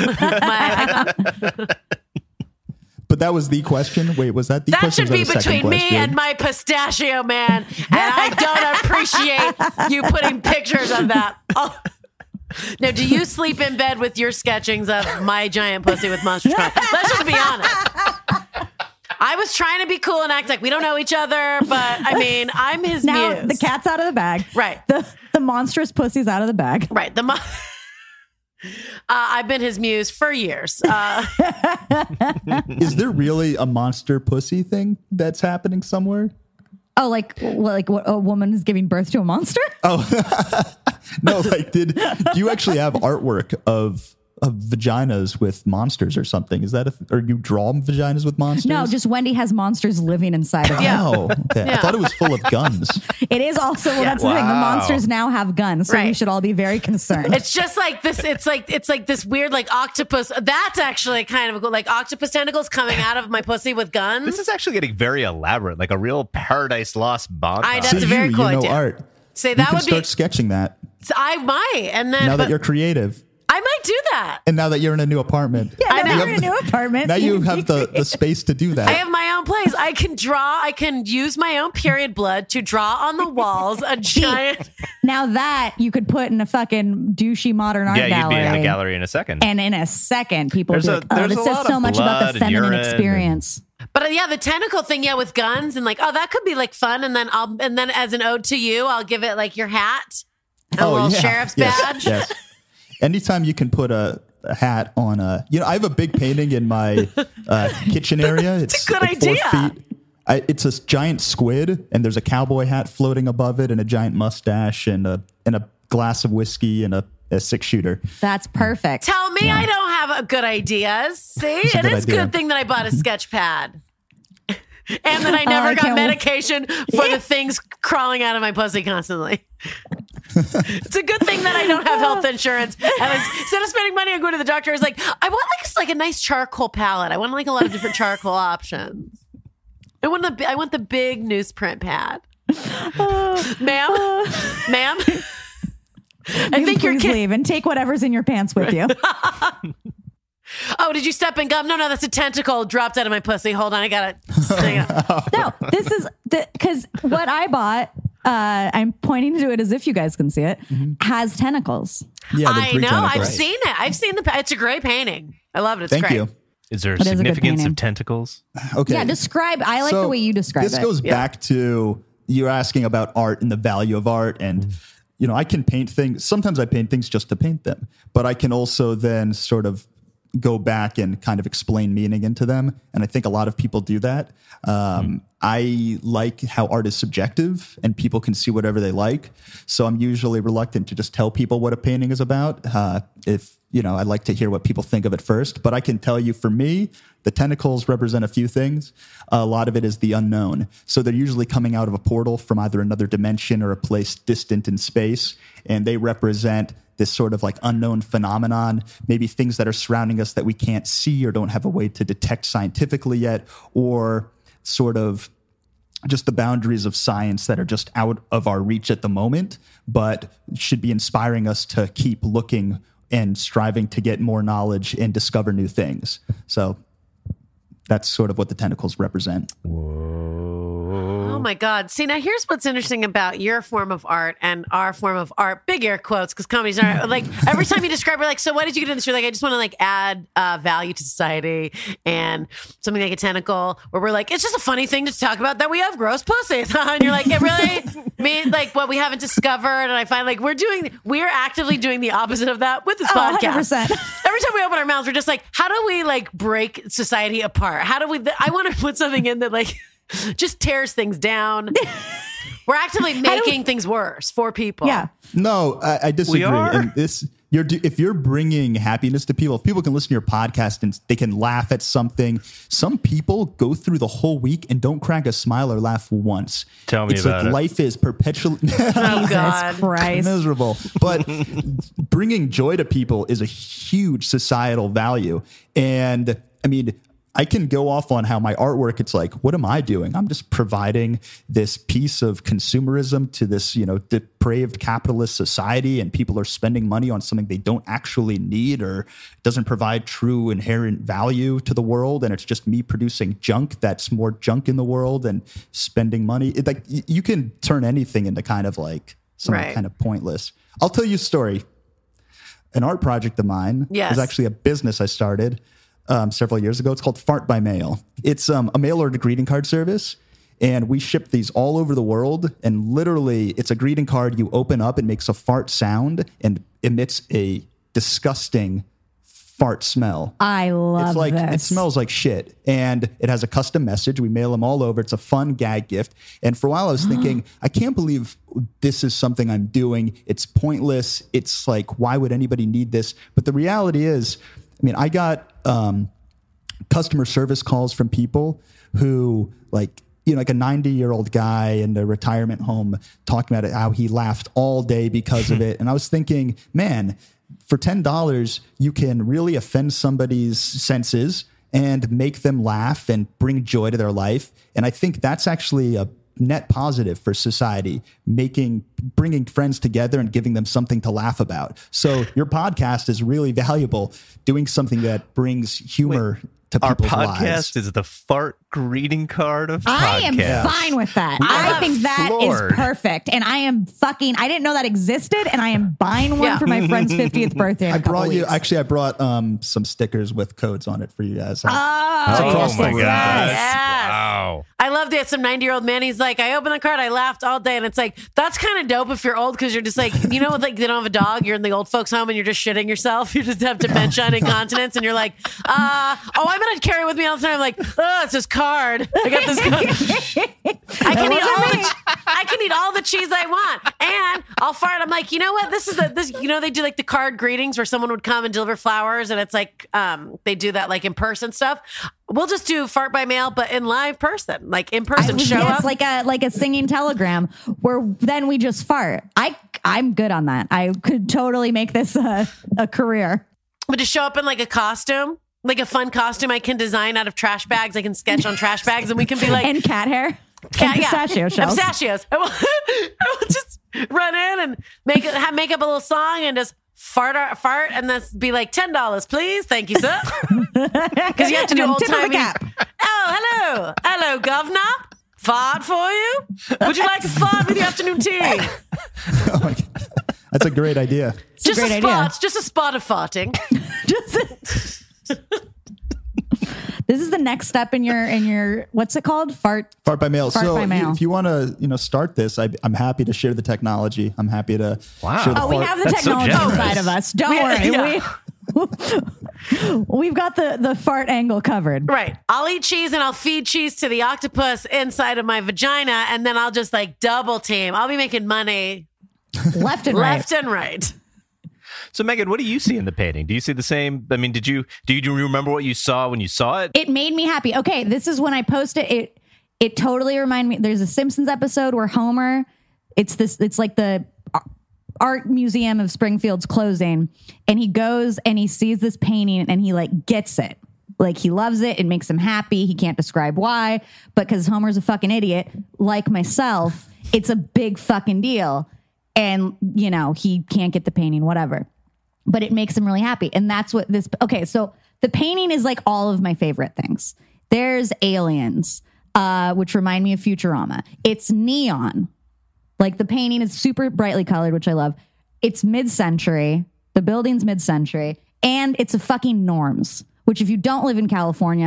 But that was the question. Wait, was that the That question? should be Was that a second between me question? and my pistachio man. And I don't appreciate you putting pictures of that. Oh. Now, do you sleep in bed with your sketchings of my giant pussy with monsters crying? Let's just be honest. I was trying to be cool and act like we don't know each other, but I mean, I'm his Now muse. the cat's out of the bag. Right. The monstrous pussy's out of the bag. Right. I've been his muse for years. Is there really a monster pussy thing that's happening somewhere? Oh, like what, a woman is giving birth to a monster? No, like do you actually have artwork of vaginas with monsters or something? Is that or you draw vaginas with monsters? No, just Wendy has monsters living inside of her. Yeah. Oh, okay. I thought it was full of guns. It is also, well, that's the thing. The Wow. monsters now have guns, so we Right. should all be very concerned. It's just like this. It's like this weird like octopus. That's actually kind of cool. Like octopus tentacles coming out of my pussy with guns. This is actually getting very elaborate, like a real Paradise Lost montage. I know. That's a very cool you know idea. art. Say You that can would start be. sketching that I might, and then now that but you're creative, I might do that. and now that you're in a new apartment. Yeah, I now know. you're in a new apartment. Now you have the space to do that. I have my own place. I can draw. I can use my own period blood to draw on the walls a giant. Now that you could put in a fucking douchey modern art Yeah, you'd gallery. be in a gallery in a second. And in a second, people There's would a- be like, oh, there's this a says lot so of much about blood the and feminine urine experience. But yeah, the tentacle thing, yeah, with guns and like, oh, that could be like fun. And then as an ode to you, I'll give it like your hat, and a little sheriff's badge. Yes. Anytime you can put a hat on I have a big painting in my kitchen area. It's a good like 4 idea. feet. It's a giant squid, and there's a cowboy hat floating above it, and a giant mustache, and a glass of whiskey, and a 6-shooter. That's perfect. Tell me I don't have good ideas. See, a it good is a idea. good thing that I bought a sketch pad. And that I never I got can't wait. medication for the things crawling out of my pussy constantly. It's a good thing that I don't have health insurance. And instead of spending money on going to the doctor, I was like, I want like a nice charcoal palette. I want like a lot of different charcoal options. I want the big newsprint pad. Ma'am? I think you're Please kidding. leave and take whatever's in your pants with you. Oh, did you step in gum? No, that's a tentacle dropped out of my pussy. Hold on, I gotta hang on. No, this is because what I bought, I'm pointing to it as if you guys can see it, has tentacles. Yeah, the I 3 know. tentacles. I've seen it. I've seen it's a great painting. I love it. It's Thank great. you. Is there It is a good significance painting. of tentacles? Okay. Yeah, describe. I like So the way you describe this it. goes back to you're asking about art and the value of art, and I can paint things. Sometimes I paint things just to paint them, but I can also then sort of go back and kind of explain meaning into them, and I think a lot of people do that. I like how art is subjective and people can see whatever they like, so I'm usually reluctant to just tell people what a painting is about. If I'd like to hear what people think of it first, but I can tell you, for me, the tentacles represent a few things. A lot of it is the unknown. So they're usually coming out of a portal from either another dimension or a place distant in space, and they represent this sort of like unknown phenomenon, maybe things that are surrounding us that we can't see or don't have a way to detect scientifically yet, or sort of just the boundaries of science that are just out of our reach at the moment, but should be inspiring us to keep looking and striving to get more knowledge and discover new things. So that's sort of what the tentacles represent. Oh my God. See, now here's what's interesting about your form of art and our form of art. Big air quotes, because comedies aren't like every time you describe it, like, so why did you get into this? You're like, I just want to like add value to society, and something like a tentacle where we're like, it's just a funny thing to talk about that we have gross pussies. And you're like, it really means like what we haven't discovered. And I find like we're actively doing the opposite of that with this podcast. 100%. Every time we open our mouths, we're just like, how do we like break society apart? How do we, I want to put something in that like just tears things down. We're actively making things worse for people. Yeah. No, I disagree. We are? And if you're bringing happiness to people, if people can listen to your podcast and they can laugh at something, some people go through the whole week and don't crack a smile or laugh once. Tell me it's about like it. Life is perpetually Oh God. Jesus Christ. miserable. But bringing joy to people is a huge societal value. And I mean, I can go off on how my artwork, it's like, what am I doing? I'm just providing this piece of consumerism to this, depraved capitalist society, and people are spending money on something they don't actually need or doesn't provide true inherent value to the world. And it's just me producing junk that's more junk in the world and spending money. You can turn anything into kind of like something kind of pointless. I'll tell you a story. An art project of mine is actually a business I started several years ago. It's called Fart by Mail. It's a mail order greeting card service, and we ship these all over the world. And literally, it's a greeting card you open up, it makes a fart sound and emits a disgusting fart smell. I love It this. smells like shit, and it has a custom message. We mail them all over. It's a fun gag gift. And for a while, I was thinking, I can't believe this is something I'm doing. It's pointless. It's like, why would anybody need this? But the reality is, I mean, I got customer service calls from people who like a 90-year-old guy in a retirement home talking about how he laughed all day because of it. And I was thinking, man, for $10, you can really offend somebody's senses and make them laugh and bring joy to their life. And I think that's actually a net positive for society, bringing friends together and giving them something to laugh about. So your podcast is really valuable, doing something that brings humor to Our people's podcast lives. is the fart greeting card of I am podcasts. fine with that. I think that floored. is perfect. And I didn't know that existed, and I am buying one for my friend's 50th birthday. in a couple weeks. I brought some stickers with codes on it for you guys. Oh, across the room. Yes. Wow. I love that. Some 90-year-old man, he's like, I opened the card, I laughed all day. And it's like, that's kind of dope if you're old, because you're just like, like they don't have a dog, you're in the old folks home and you're just shitting yourself. You just have dementia and incontinence. And you're like, I'm going to carry it with me all the time. I'm like, oh, it's this card. I got this card. I can eat all the cheese I want. And I'll fart. I'm like, you know what? They do like the card greetings where someone would come and deliver flowers. And it's like, they do that like in person stuff. We'll just do fart by mail, but in live person, like in person. Show up like a singing telegram where then we just fart. I'm good on that. I could totally make this a career. But to show up in like a costume, like a fun costume I can design out of trash bags. I can sketch on trash bags, and we can be like and cat hair, and pistachio shells. And pistachios. I will just run in and make up a little song and just fart, and then be like $10, please. Thank you, sir. Because you have to do old timey. Oh, hello, governor. Fart for you? Would you like to fart with your afternoon tea? Oh my God. That's a great idea. Just a spot of farting. This is the next step in your what's it called? Fart by mail. by mail. If you want to, start this, I'm happy to share the technology. I'm happy to share the we have the technology inside of us. Don't worry. Yeah. We've got the fart angle covered. Right. I'll eat cheese and I'll feed cheese to the octopus inside of my vagina, and then I'll just like double team. I'll be making money left and right. So Megan, what do you see in the painting? Do you see the same? I mean, do you remember what you saw when you saw it? It made me happy. Okay, this is when I posted it. It totally reminded me. There's a Simpsons episode where Homer, it's like the art museum of Springfield's closing, and he goes and he sees this painting and he like gets it. Like he loves it. It makes him happy. He can't describe why, but because Homer's a fucking idiot, like myself, it's a big fucking deal. And, he can't get the painting, whatever. But it makes him really happy. And that's what this... Okay, so the painting is like all of my favorite things. There's aliens, which remind me of Futurama. It's neon. Like the painting is super brightly colored, which I love. It's mid-century. The building's mid-century. And it's a fucking Norms, which if you don't live in California,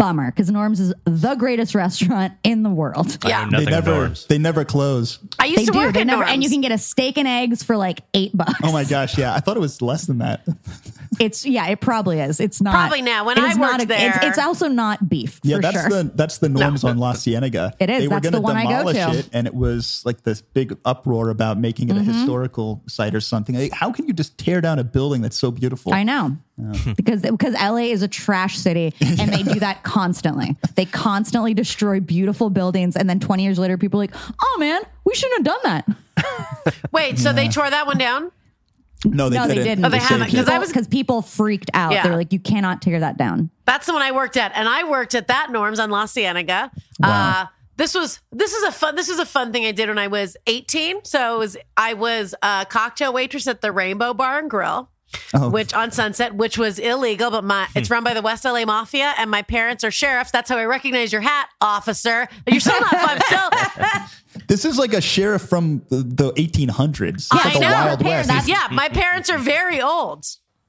bummer because Norm's is the greatest restaurant in the world. Yeah. I know nothing of Norm's. They never close. I used to work They at never, Norm's. and you can get a steak and eggs for like $8. Oh my gosh, yeah. I thought it was less than that. It probably is. It's not Probably now. When it's I not worked there- it's also not beef. Yeah, for that's sure. that's the Norms on La Cienega. It is. They were That's gonna the one I go demolish to. it, and it was like this big uproar about making it a historical site or something. Like, how can you just tear down a building that's so beautiful? I know. Because LA is a trash city and they do that constantly. They constantly destroy beautiful buildings and then 20 years later people are like, "Oh man, we shouldn't have done that." Wait, so they tore that one down? No, they They didn't. didn't. Oh, they haven't, saved it. because Because people freaked out. Yeah. They're like, "You cannot tear that down." That's the one I worked at, and I worked at that Norm's on La Cienega. Wow. This is a fun thing I did when I was 18. So I was a cocktail waitress at the Rainbow Bar and Grill. Which on Sunset, which was illegal, but it's run by the West LA Mafia, and my parents are sheriffs. That's how I recognize your hat, officer. You're still not fun. Still, This is like a sheriff from the 1800s. It's I like a know. Wild West. yeah, my parents are very old.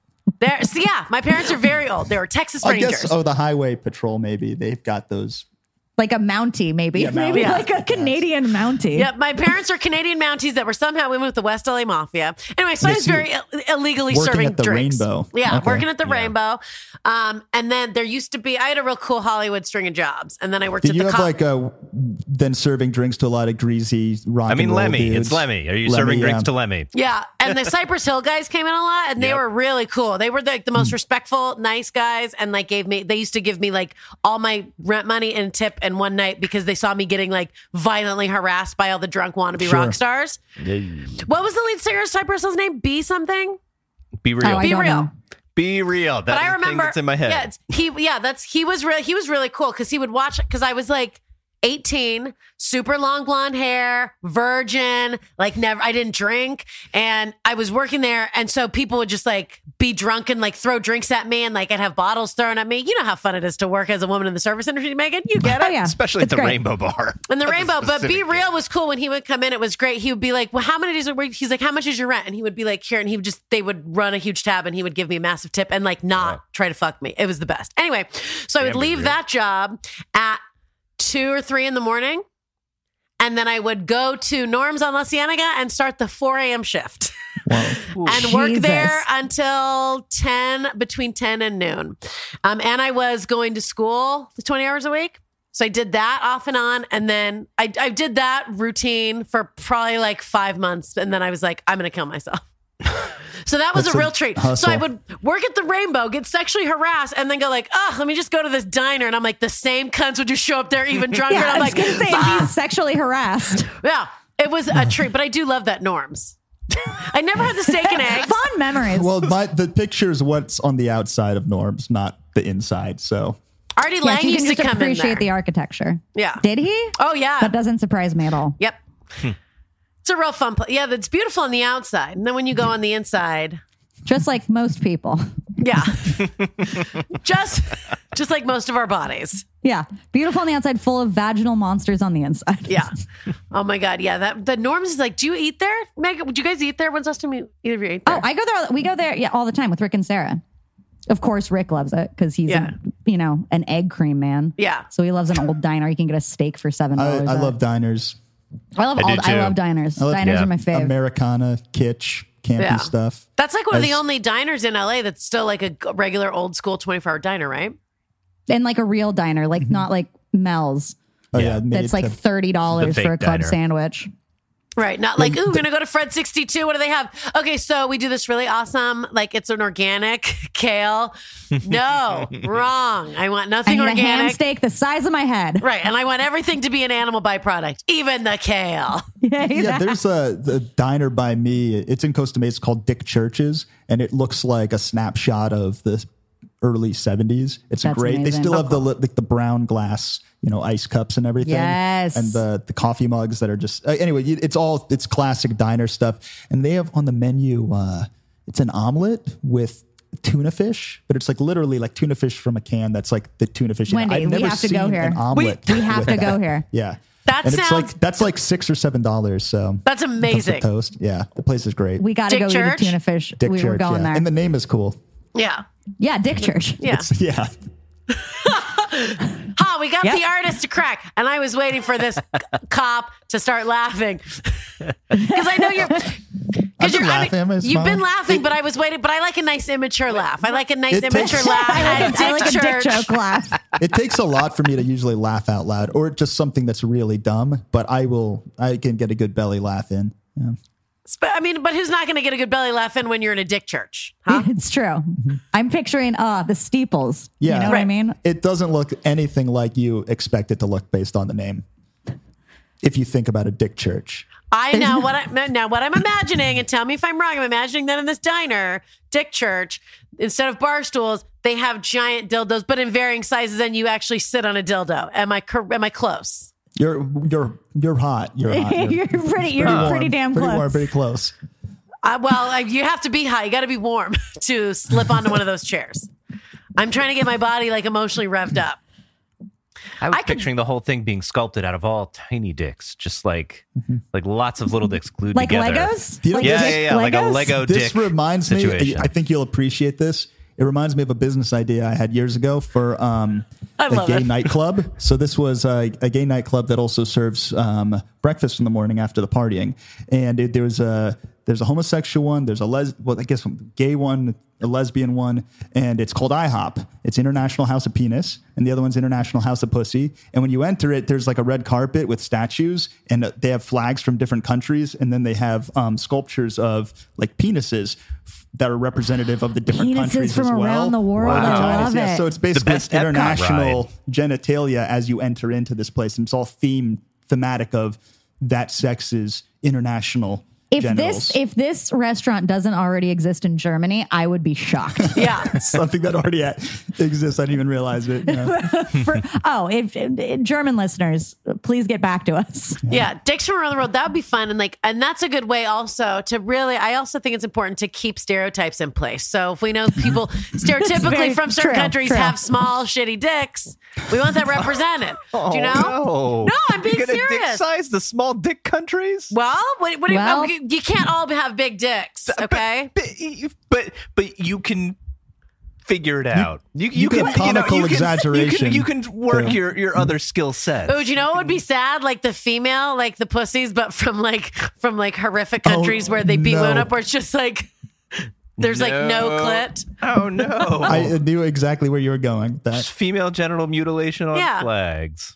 My parents are very old. They were Texas I Rangers. guess, the highway patrol, maybe. They've got those. Like a Mountie, maybe. Yeah, Maybe Mountie. like a Canadian Mountie. Yep, my parents are Canadian Mounties that were somehow in with the West LA Mafia. Anyway, so I was you very illegally working serving at the drinks. Rainbow. Yeah, Okay. working at the Rainbow. And then there used to be, I had a real cool Hollywood string of jobs. And then I worked Did at you the have then serving drinks to a lot of greasy rock I mean, and roll Lemmy. dudes? It's Lemmy. Are you Lemmy, serving yeah. drinks to Lemmy? Yeah, and the Cypress Hill guys came in a lot, and they Yep. were really cool. They were like the most respectful, nice guys, and like they used to give me like all my rent money and tip in one night because they saw me getting like violently harassed by all the drunk wannabe Sure. rock stars. What was the lead singer of Cypress Hill's name? B something? Be real. Oh, I Be don't real. know. Be real. But I That remember thing that's in my head. Yeah, he was really cool because he would watch because I was like 18, super long blonde hair, virgin, like I didn't drink, and I was working there, and so people would just like be drunk and like throw drinks at me, and like I'd have bottles thrown at me. You know how fun it is to work as a woman in the service industry, Megan. You get it. Oh, yeah. Especially at It's the great. Rainbow Bar. And the That's a Rainbow, but Be specific Real thing. was cool when he would come in. It was great. He would be like, "Well, how many days a week?" He's like, "How much is your rent?" And he would be like, "Here," and they would run a huge tab, and he would give me a massive tip and like not try to fuck me. It was the best. Anyway, so I would Damn, Be leave Real. that job at 2 or 3 in the morning, and then I would go to Norm's on La Cienega and start the 4 a.m. shift. And work Jesus. there until between 10 and noon. And I was going to school 20 hours a week. So I did that off and on. And then I did that routine for probably like 5 months. And then I was like, I'm going to kill myself. So that was That's a a real treat. hustle. So I would work at the Rainbow, get sexually harassed, and then go like, "Oh, let me just go to this diner." And I'm like, the same cunts would just show up there even drunker. Yeah, and I'm I was like, gonna say "Fuck." he's sexually harassed. Yeah, it was a treat. But I do love that Norm's. I never had the steak and eggs. Fond memories. Well, the picture is what's on the outside of Norm's, not the inside. So Artie yes, Lang you used can to just come in appreciate there. the architecture. Yeah. Did he? Oh yeah. That doesn't surprise me at all. Yep. It's a real fun place. Yeah, that's beautiful on the outside, and then when you go on the inside, Just like most people. yeah, just like most of our bodies. Yeah. Beautiful on the outside, full of vaginal monsters on the inside. Yeah. Oh my god. Yeah. That the Norm's is like. Do you eat there, Megan? Would you guys eat there? When's the last time either of you ate there? Oh, I go there. We go there all the time with Rick and Sarah. Of course, Rick loves it because he's an egg cream man. Yeah. So he loves an old diner. You can get a steak for $7. I love diners. I love diners. Diners are my favorite. Americana, kitsch, campy Yeah. stuff. That's like one of the As- only diners in LA that's still like a regular old school 24-hour diner, right? And like a real diner, like not like Mel's. Oh yeah, made That's like to- $30 The for a fake club diner. sandwich. Right. Not like, ooh, we're going to go to Fred 62. What do they have? Okay, so we do this really awesome, like it's an organic kale. No, wrong. I want I nothing need a ham organic. steak the size of my head. Right. And I want everything to be an animal byproduct, even the kale. Yeah, there's the diner by me. It's in Costa Mesa. It's called Dick Church's, and it looks like a snapshot of the early 70s. It's That's great. They amazing. still have the brown glass, ice cups and everything. Yes. And the coffee mugs that are just anyway. It's classic diner stuff, and they have on the menu. It's an omelet with tuna fish, but it's like literally like tuna fish from a can. That's like the tuna fish. Wendy, I've we never have to seen go here. an omelet. We have with to go that. here. Yeah. That and sounds- that's like $6 or $7. So That's Toast amazing. with toast. Yeah, the place is great. We got to Dick go eat Church? a tuna fish. Dick we Church, were going yeah. there. And the name is cool. Yeah. Yeah, Dick Church. Yeah. Yeah. Ha, we got Yep. the artist to crack. And I was waiting for this cop to start laughing. Because I know you're... I've been laughing at my you've smile. been laughing, but I was waiting. But I like a nice immature laugh. I like a nice It immature takes- laugh. I like a dick church. joke laugh. It takes a lot for me to usually laugh out loud, or just something that's really dumb. But I can get a good belly laugh in. Yeah. But who's not going to get a good belly laugh in when you're in a dick church? Huh? It's true. I'm picturing the steeples. Yeah. You know what I Right. mean? It doesn't look anything like you expect it to look based on the name. If you think about a dick church. I know what I'm imagining, and tell me if I'm wrong. I'm imagining that in this diner, dick church, instead of bar stools, they have giant dildos, but in varying sizes, and you actually sit on a dildo. Am I close? You're hot. You're hot. You're pretty warm. damn Pretty close. warm, pretty close. You have to be hot. You got to be warm to slip onto one of those chairs. I'm trying to get my body like emotionally revved up. I was picturing the whole thing being sculpted out of all tiny dicks, just like lots of little dicks glued Like together. Legos? Yeah, Like Yeah, dick yeah, yeah, like a Legos? Lego This dick reminds me, situation. I think you'll appreciate this. It reminds me of a business idea I had years ago for a love gay it. nightclub. So this was a gay nightclub that also serves breakfast in the morning after the partying. And there's a homosexual one, there's a gay one, a lesbian one, and it's called IHOP. It's International House of Penis, and the other one's International House of Pussy. And when you enter it, there's like a red carpet with statues, and they have flags from different countries, and then they have sculptures of like penises that are representative of the different Penises countries from as well. around the world. I Vaginas, love yeah. it. So it's basically best Epcot international genitalia as you enter into this place, and it's all thematic of that sex's international genitals. If this restaurant doesn't already exist in Germany, I would be shocked. Yeah. Something that already exists. I didn't even realize it. Yeah. If German listeners, please get back to us. Yeah, dicks from around the world. That would be fun, and that's a good way also to really. I also think it's important to keep stereotypes in place. So if we know people stereotypically very from certain true, countries true. have small, shitty dicks, we want that represented. Do you know? No, No, I'm being You're gonna serious. dick size the small dick countries. Well, what do you? Well- You can't all have big dicks, okay? But you can figure it out. You can can comical exaggeration. You can work to- your other skill set. Oh, do you know what would be sad? Like the female, like the pussies, but from horrific countries where they beat no. women up, where it's just like there's like no clit. Oh no! I knew exactly where you were going with that. Just female genital mutilation on Yeah. flags.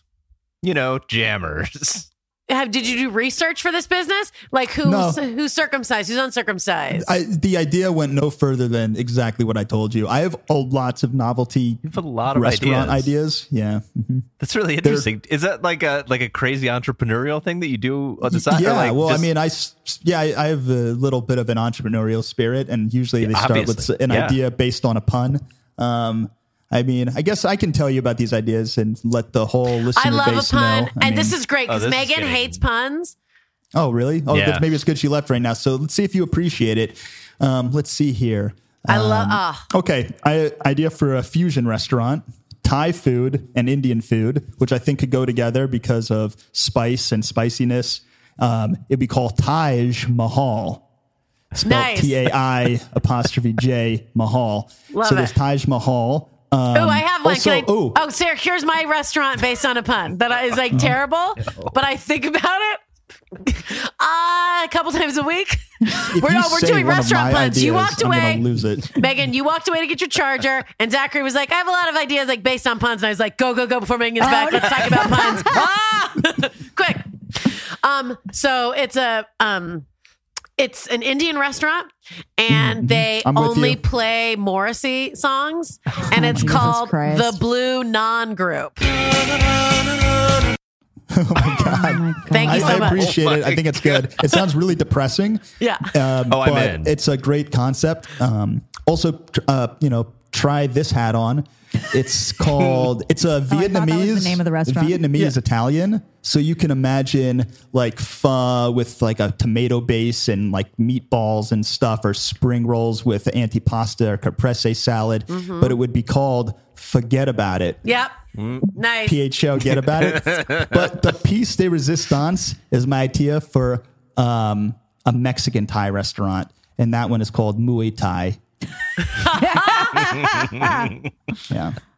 Jammers. Did you do research for this business? Like who's circumcised, who's uncircumcised? The idea went no further than exactly what I told you. I have lots of novelty You have a lot of restaurant ideas. ideas. Yeah. Mhm. That's really interesting. Is that like a crazy entrepreneurial thing that you do on the side? Yeah, Or like well, just- I mean, I have a little bit of an entrepreneurial spirit, and usually they start with obviously. an Yeah. idea based on a pun. I guess I can tell you about these ideas and let the whole listener I love a base pun, know. and this is great because this is Megan getting- hates puns. Oh, really? Oh, Yeah. maybe it's good she left right now. So let's see if you appreciate it. Let's see here. I love. Okay, idea for a fusion restaurant. Thai food and Indian food, which I think could go together because of spice and spiciness. It'd be called Taj Mahal. Spelled Nice. TAI''J Mahal. Love So there's it. Taj Mahal. Oh, I have one. also- Oh, Sarah, here's my restaurant based on a pun that is like terrible, but I think about it a couple times a week. If We're you say doing one of restaurant my puns. You ideas, walked I'm away. gonna lose it. Megan, you walked away to get your charger, and Zachary was like, I have a lot of ideas like based on puns. And I was like, go before Megan gets back. Let's talk about puns. Quick. So it's an Indian restaurant, and they I'm with only you. play Morrissey songs, and it's Jesus called Christ. the Blue Non-Group. Oh my God. Thank you so I much. appreciate Oh it. I my think it's good. It sounds really depressing. Yeah. I'm but in. it's a great concept. Also, try this hat on. It's called, it's a thought that was Vietnamese, the name of the restaurant. Vietnamese Italian. So you can imagine like pho with like a tomato base and like meatballs and stuff, or spring rolls with antipasta or caprese salad, but it would be called Forget About It. Yep. Nice. PHO, get about it. But the piece de resistance is my idea for a Mexican Thai restaurant, and that one is called Muay Thai. Yeah.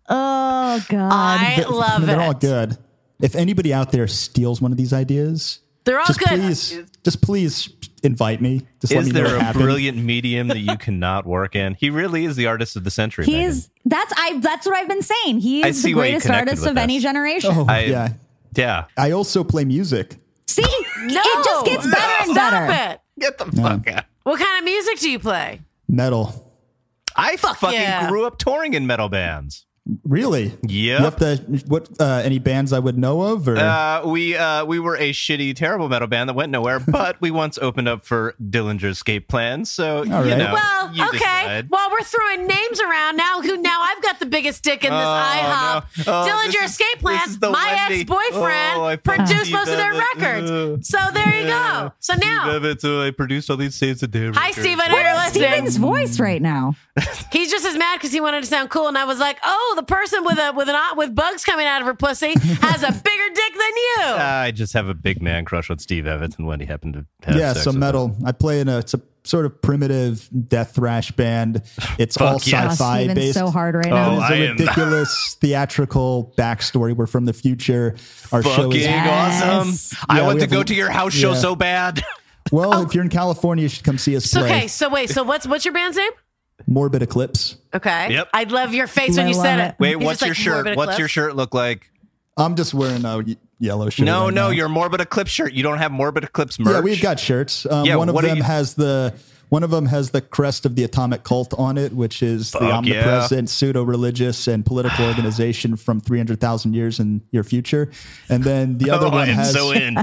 Oh God. I love They're all it. good. If anybody out there steals one of these ideas, They're all good. Please invite me. Just let Is me know there what a happened. brilliant medium that you cannot work in? He really is the artist of the century. He Megan. is. That's what I've been saying. He I is the see why you greatest connected artist with of any us. generation. Oh, I- yeah. Yeah. I also play music. See, No, it just gets better and Stop better. it. Get the fuck out. What kind of music do you play? Metal. I fucking yeah. grew up touring in metal bands. Really? Yep. You have to, any bands I would know of? Or? We were a shitty, terrible metal band that went nowhere, but we once opened up for Dillinger's Escape Plan. So you right. know, Well, you okay. decide. While we're throwing names around now, I've got the biggest dick in this IHOP. no. Oh, Dillinger this is- Escape Plan. this is the My Wendy. ex-boyfriend Oh, I produced Steve most of their Evans. records. So there you go. So now, I produced all these saves a day. hi Steve, I know What you're is listening. Steven's voice right now? He's just as mad because he wanted to sound cool, and I was like, "Oh, the person with bugs coming out of her pussy has a bigger dick than you." I just have a big man crush on Steve Evans, and Wendy happened to have Yeah, sex so with metal. I play it's a sort of primitive death thrash band. It's all Fuck yes. Oh, sci-fi Steven's based. so hard right Oh, now. It's I a am- ridiculous theatrical backstory. We're from the future. Our show Fucking is Yes. awesome. I Yeah, want we to have go a- to your house show yeah. so bad. well. If you're in California, you should come see us So, play. okay, so wait, so what's your band's name? Morbid Eclipse. Okay. Yep. I'd love your face when I you love said it. it. Wait, He's what's just your like, shirt? Morbid What's your Eclipse. shirt look like? I'm just wearing a yellow shirt. No, right no, now. your Morbid Eclipse shirt. You don't have Morbid Eclipse merch. Yeah, we've got shirts. Yeah, one of what do them you- has the crest of the Atomic Cult on it, which is the Fuck omnipresent, pseudo-religious, and political organization from 300,000 years in your future. And then the other Oh, one I'm has so in.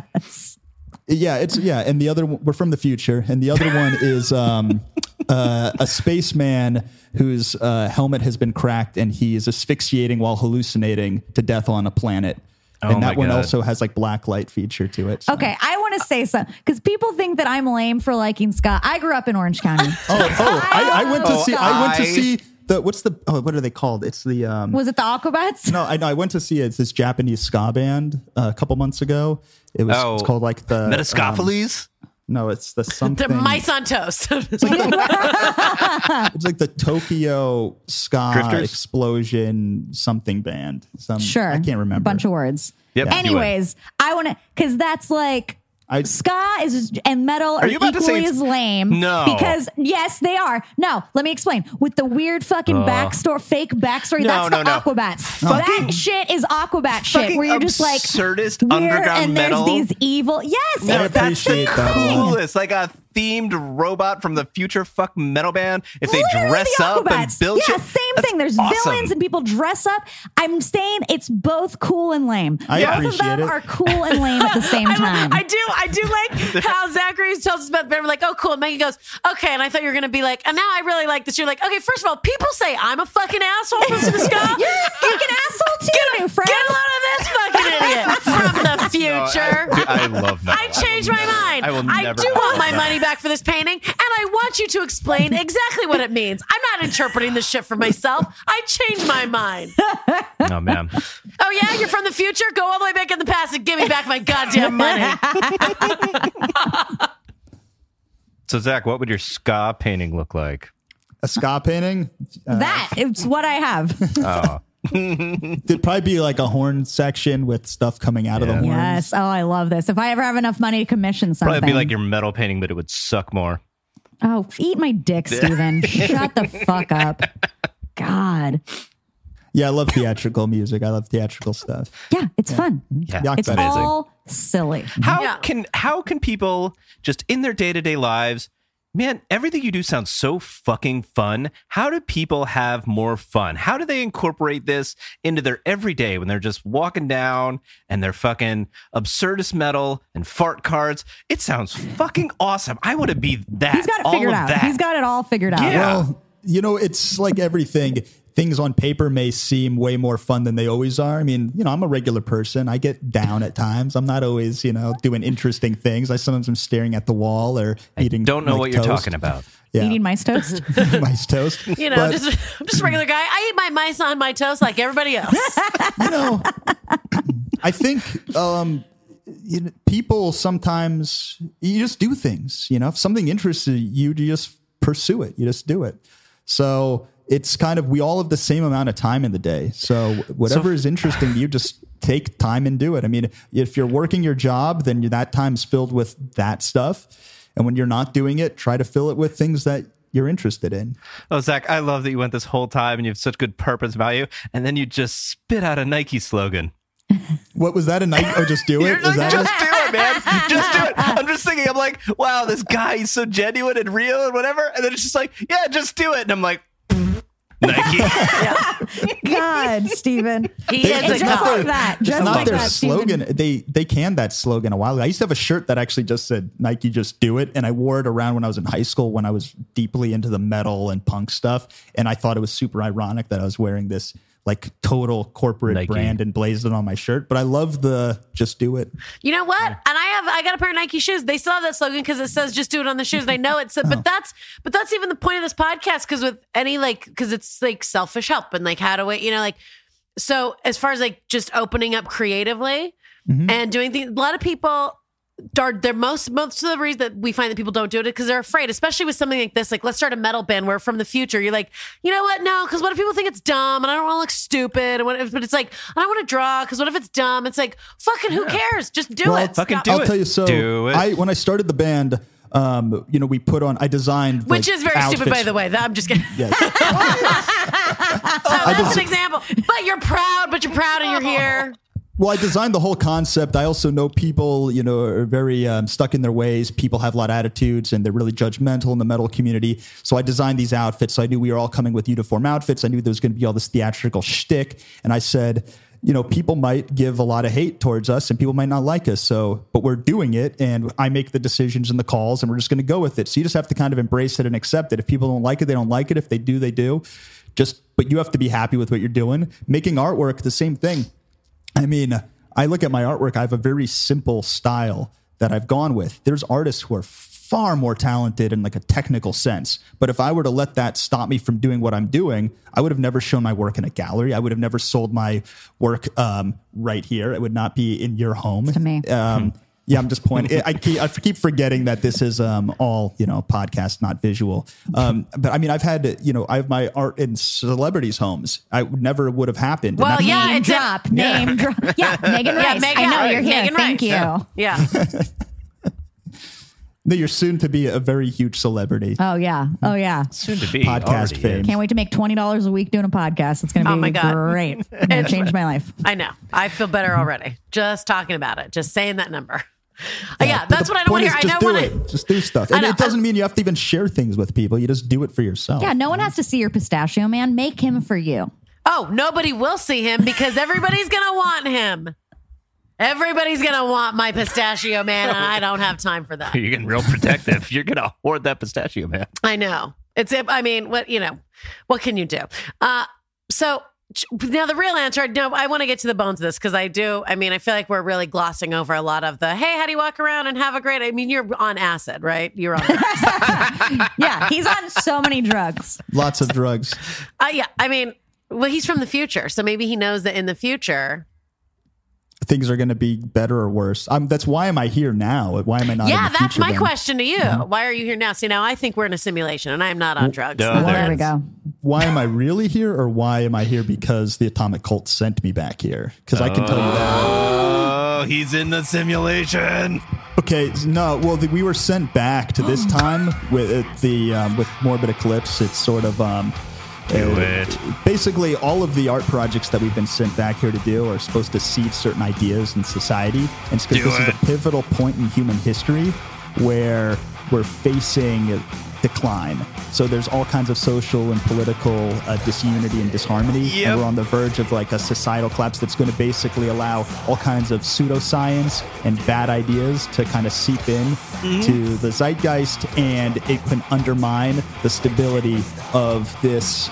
and the other one, we're from the future, and the other one is a spaceman whose helmet has been cracked, and he is asphyxiating while hallucinating to death on a planet. Oh And my that one God. also has like black light feature to it. so. Okay, I want to say something because people think that I'm lame for liking ska. I grew up in Orange County. I went to see. I went to I- see what are they called? It's the Was it the Aquabats? no. I went to see it's this Japanese ska band a couple months ago. It's called like the Metascopheles? no, it's the something. The mice on toast. It's like the Tokyo ska Drifters? explosion something band. Sure. I can't remember. Bunch of words. Yep, you Anyways, I want to because that's like. Ska and metal are you about to say equally it's- as lame. No. Because, yes, they are. No, let me explain. With the weird fucking fake backstory, No, that's no, the no. Aquabats. Fucking- That shit is Aquabat shit, fucking where you're just like, absurdist we're- underground and metal. there's these evil. Yes, I it's that's the appreciate that. Coolest, like a themed robot from the future fuck metal band. If they literally dress the up and Aquabats. build yeah, shit, same that's thing. There's awesome. villains and people dress up. I'm saying it's both cool and lame. I Both of appreciate them it. are cool and lame at the same time. I do like how Zachary tells us about the band. We're like, oh, cool. And Megan goes, okay. And I thought you were going to be like, and now I really like this. You're like, okay, first of all, people say I'm a fucking asshole for some ska. You're a fucking asshole too, new friend. Get a load of this fucking idiot from the future. I love metal. I changed my mind. I will never do want my that. money back for this painting, and I want you to explain exactly what it means. I'm not interpreting this shit for myself. I changed my mind. Oh man. Oh yeah, you're from the future? Go all the way back in the past and give me back my goddamn money. So Zach, what would your ska painting look like? A ska painting. It's what I have. Oh, It'd probably be like a horn section with stuff coming out of the Yeah. horns. Yes. Oh, I love this. If I ever have enough money to commission something. probably be like your metal painting, but it would suck more. Oh, eat my dick, Steven. Shut the fuck up. God. Yeah, I love theatrical music. I love theatrical stuff. Yeah, it's fun. Yeah, It's amazing. all silly. How can people just in their day-to-day lives, man, everything you do sounds so fucking fun. How do people have more fun? How do they incorporate this into their everyday when they're just walking down and they're fucking absurdist metal and fart cards? It sounds fucking awesome. I want to be that. He's got it all figured of out. that. He's got it all figured out. Yeah. Well, it's like everything. Things on paper may seem way more fun than they always are. I mean, I'm a regular person. I get down at times. I'm not always, doing interesting things. Sometimes I'm staring at the wall or eating. Don't know like, what you're toast. talking about. Yeah. Eating mice toast. mice toast. I'm But, just a regular guy. I eat my mice on my toast like everybody else. I think people sometimes you just do things. If something interests you, you just pursue it. You just do it. So it's kind of, we all have the same amount of time in the day. So whatever is interesting to you, just take time and do it. I mean, if you're working your job, then that time's filled with that stuff. And when you're not doing it, try to fill it with things that you're interested in. Oh, Zach, I love that you went this whole time and you have such good purpose value, and then you just spit out a Nike slogan. What was that? A Nike? Oh, just do it? Just do it, man. Just do it. I'm just thinking, I'm like, wow, this guy, he's so genuine and real and whatever. And then it's just like, yeah, just do it. And I'm like, Nike. God, Steven. He is a Just cop. like that. It's Just not like their that, Steven. slogan. They canned that slogan a while ago. I used to have a shirt that actually just said Nike, just do it. And I wore it around when I was in high school, when I was deeply into the metal and punk stuff. And I thought it was super ironic that I was wearing this like total corporate Nike brand and blazed it on my shirt. But I love the just do it. You know what? And I got a pair of Nike shoes. They still have that slogan because it says "just do it" on the shoes. They know it's, but that's even the point of this podcast. Because with any because it's like selfish help and like how do we, like, so as far as like just opening up creatively and doing things, a lot of people they're most of the reason that we find that people don't do it because they're afraid, especially with something like this. Like, let's start a metal band where from the future you're like, you know what? No, because what if people think it's dumb and I don't want to look stupid? And but it's like, I don't want to draw because what if it's dumb? It's like, fucking who cares? Just do it. Fucking do I'll it. tell you. So Do it. when I started the band, I designed, Which like, is very stupid, by outfits. the way. I'm just kidding. Yes. So that's an example. But you're proud and you're here. Well, I designed the whole concept. I also know people, are very stuck in their ways. People have a lot of attitudes and they're really judgmental in the metal community. So I designed these outfits. So I knew we were all coming with uniform outfits. I knew there was going to be all this theatrical shtick. And I said, people might give a lot of hate towards us and people might not like us. But we're doing it and I make the decisions and the calls and we're just going to go with it. So you just have to kind of embrace it and accept it. If people don't like it, they don't like it. If they do, they do. But you have to be happy with what you're doing. Making artwork, the same thing. I mean, I look at my artwork. I have a very simple style that I've gone with. There's artists who are far more talented in like a technical sense. But if I were to let that stop me from doing what I'm doing, I would have never shown my work in a gallery. I would have never sold my work right here. It would not be in your home. To me. Yeah, I'm just pointing. I keep forgetting that this is all podcast, not visual. But I mean, I have my art in celebrities' homes. I never would have happened. Well, yeah, Name drop. Yeah, Megan Rice. I know you're here. Megan Thank Rice. you. Yeah. No, you're soon to be a very huge celebrity. Oh yeah. Soon to be Podcast already fame. is. Can't wait to make $20 a week doing a podcast. It's going to be Oh my God. great. It's going to change my life. I know. I feel better already. Just talking about it. Just saying that number. Yeah, But that's the what I don't want point to is hear. I just know do when it. Just do stuff. And know. it doesn't mean you have to even share things with people. You just do it for yourself. Yeah, no one has to see your pistachio man. Make him for you. Oh, nobody will see him because everybody's going to want him. Everybody's going to want my pistachio man, and I don't have time for that. You're getting real protective. You're going to hoard that pistachio, man. I know. What can you do? So now the real answer, no, I want to get to the bones of this because I feel like we're really glossing over a lot of the, hey, how do you walk around and have a great, you're on acid, right? You're on acid. Yeah, he's on so many drugs. Lots of drugs. He's from the future. So maybe he knows that in the future. Things are going to be better or worse. That's why am I here now? Why am I not? Yeah, in the that's future my then? question to you. Why are you here now? See, now I think we're in a simulation and I'm not on drugs. no, So There we that's- go. Why am I really here, or why am I here because the atomic cult sent me back here? Because I can tell you that. Oh, he's in the simulation. Okay, no. Well, we were sent back to this time with with Morbid Eclipse. It's sort of Do it. basically all of the art projects that we've been sent back here to do are supposed to seed certain ideas in society, and it's because Do this is it. a pivotal point in human history where we're facing decline. So there's all kinds of social and political disunity and disharmony, Yep. and we're on the verge of like a societal collapse that's going to basically allow all kinds of pseudoscience and bad ideas to kind of seep in to the zeitgeist, and it can undermine the stability of this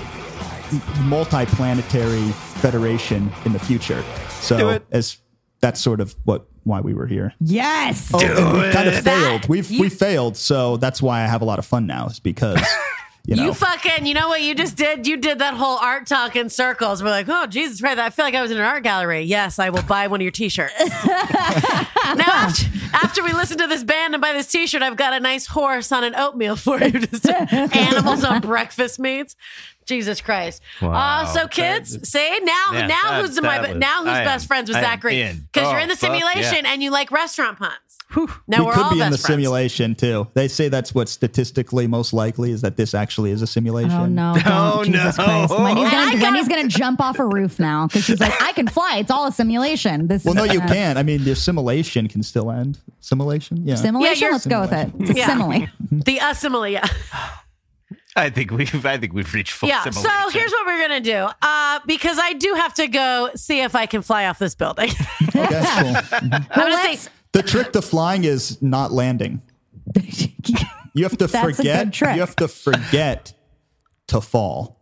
multi-planetary federation in the future. Do So it. that's sort of why we were here. Yes. Oh, and we kind of it. failed. We failed, so that's why I have a lot of fun now. Is because You fucking, you know what you just did? You did that whole art talk in circles. We're like, oh, Jesus Christ, I feel like I was in an art gallery. Yes, I will buy one of your t-shirts. Now, after we listen to this band and buy this t-shirt, I've got a nice horse on an oatmeal for you. Just animals on breakfast meats. Jesus Christ. Wow. So kids, see, now who's best friends with Zachary? Because you're in the simulation and you like restaurant puns. Now we we're could all be in the best friends. simulation too. They say that's what's statistically most likely is that this actually is a simulation. Oh no! Oh, Jesus no. Christ. Wendy's gonna jump off a roof now because she's like, I can fly. It's all a simulation. Well, no, you can't. I mean, your simulation can still end. Simulation, yeah. Simulation. Yeah, Let's go with it. It's a simile. The simile, yeah. I think we've reached full Yeah. simulation. So here's what we're gonna do. Because I do have to go see if I can fly off this building. Okay, cool. I'm gonna say The trick to flying is not landing. You have to That's a forget. good trick. You have to forget to fall.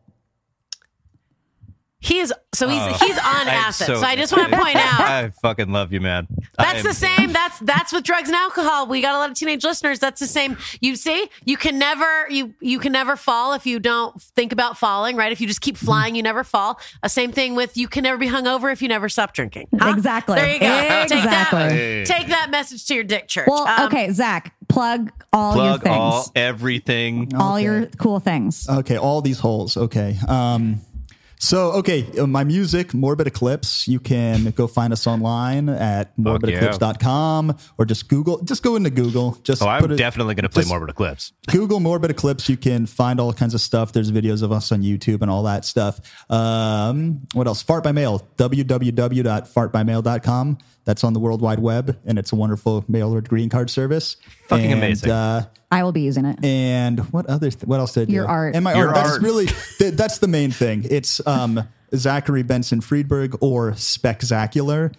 he's on acid. So I just want to point out. I fucking love you, man. That's the same. That's with drugs and alcohol. We got a lot of teenage listeners. That's the same. You see, you can never fall if you don't think about falling, right? If you just keep flying, you never fall. Same thing with you can never be hungover if you never stop drinking. Huh? Exactly. There you go. Exactly. Take that message to your dick church. Well, okay, Zach, plug your things. Everything. All your cool things. Okay, all these holes. Okay. My music, Morbid Eclipse, you can go find us online at morbideclipse.com or just go into Google. I'm definitely going to play Morbid Eclipse. Google Morbid Eclipse. You can find all kinds of stuff. There's videos of us on YouTube and all that stuff. What else? Fart by Mail, www.fartbymail.com. That's on the World Wide Web, and it's a wonderful mail or green card service. Fucking amazing. I will be using it. And what else did I do? Your art. And my Your art. That's art. really, that's the main thing. It's Zachary Benson Friedberg or Speczacular,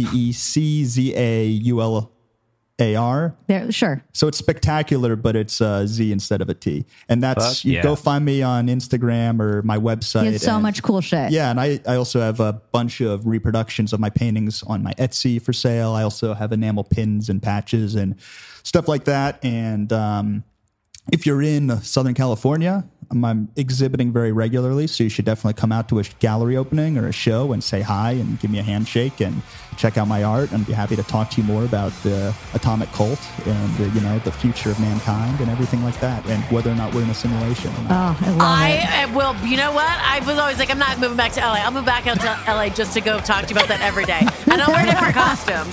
SPECZAULAR. There, sure. So it's spectacular, but it's Z instead of a T. And that's, go find me on Instagram or my website. You have so much cool shit. Yeah, and I also have a bunch of reproductions of my paintings on my Etsy for sale. I also have enamel pins and patches and stuff like that. And if you're in Southern California, I'm exhibiting very regularly, so you should definitely come out to a gallery opening or a show and say hi and give me a handshake and check out my art. And I'd be happy to talk to you more about the atomic cult and the future of mankind and everything like that, and whether or not we're in a simulation. Or not. Oh, I love it. I will. You know what? I was always like, I'm not moving back to LA. I'll move back out to LA just to go talk to you about that every day. And I'll wear different costumes.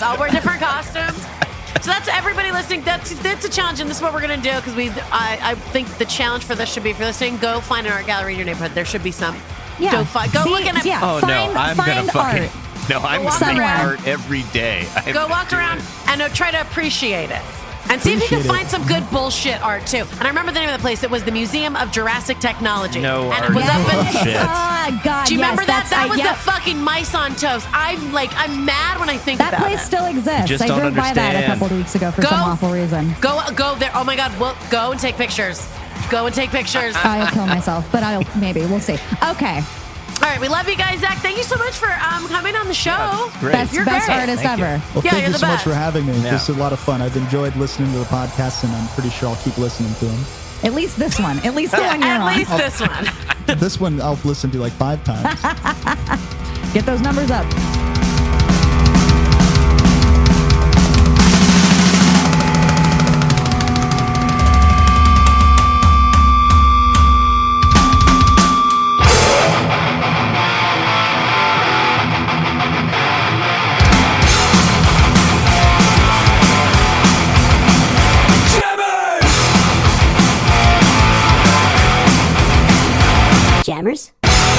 So that's everybody listening. That's a challenge, and this is what we're going to do because I think the challenge for this should be, if you're listening, go find an art gallery in your neighborhood. There should be some. Yeah. Go looking at. Yeah. Oh, no. I'm going to fucking. art. No, I'm going to make art every day. Go walk around and try to appreciate it. And see if you can find some good bullshit art too. And I remember the name of the place. It was the Museum of Jurassic Technology. No and art it was up in. bullshit. Oh, God. Do you remember that? That was yep. the fucking mice on toast. I'm mad when I think That about place it. still exists. Just I don't drove by that a understand. couple of weeks ago for some awful reason. Go there. Oh my God. Well, go and take pictures. Go and take pictures. I'll kill myself, but we'll see. Okay. All right, we love you guys, Zach. Thank you so much for coming on the show. Great. Best You're best great. artist Thank you. ever. Well, Yeah, thank you're you the so much best. for having me. Yeah. This is a lot of fun. I've enjoyed listening to the podcast, and I'm pretty sure I'll keep listening to them. At least this one. At least the one you're At on. least this one. This one I'll listen to like 5 times. Get those numbers up. Jammers?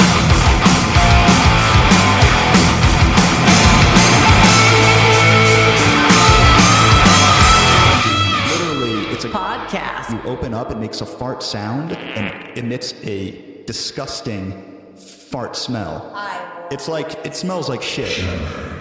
Literally, it's a Podcast. You open up, it makes a fart sound, and it emits a disgusting fart smell. It smells like shit.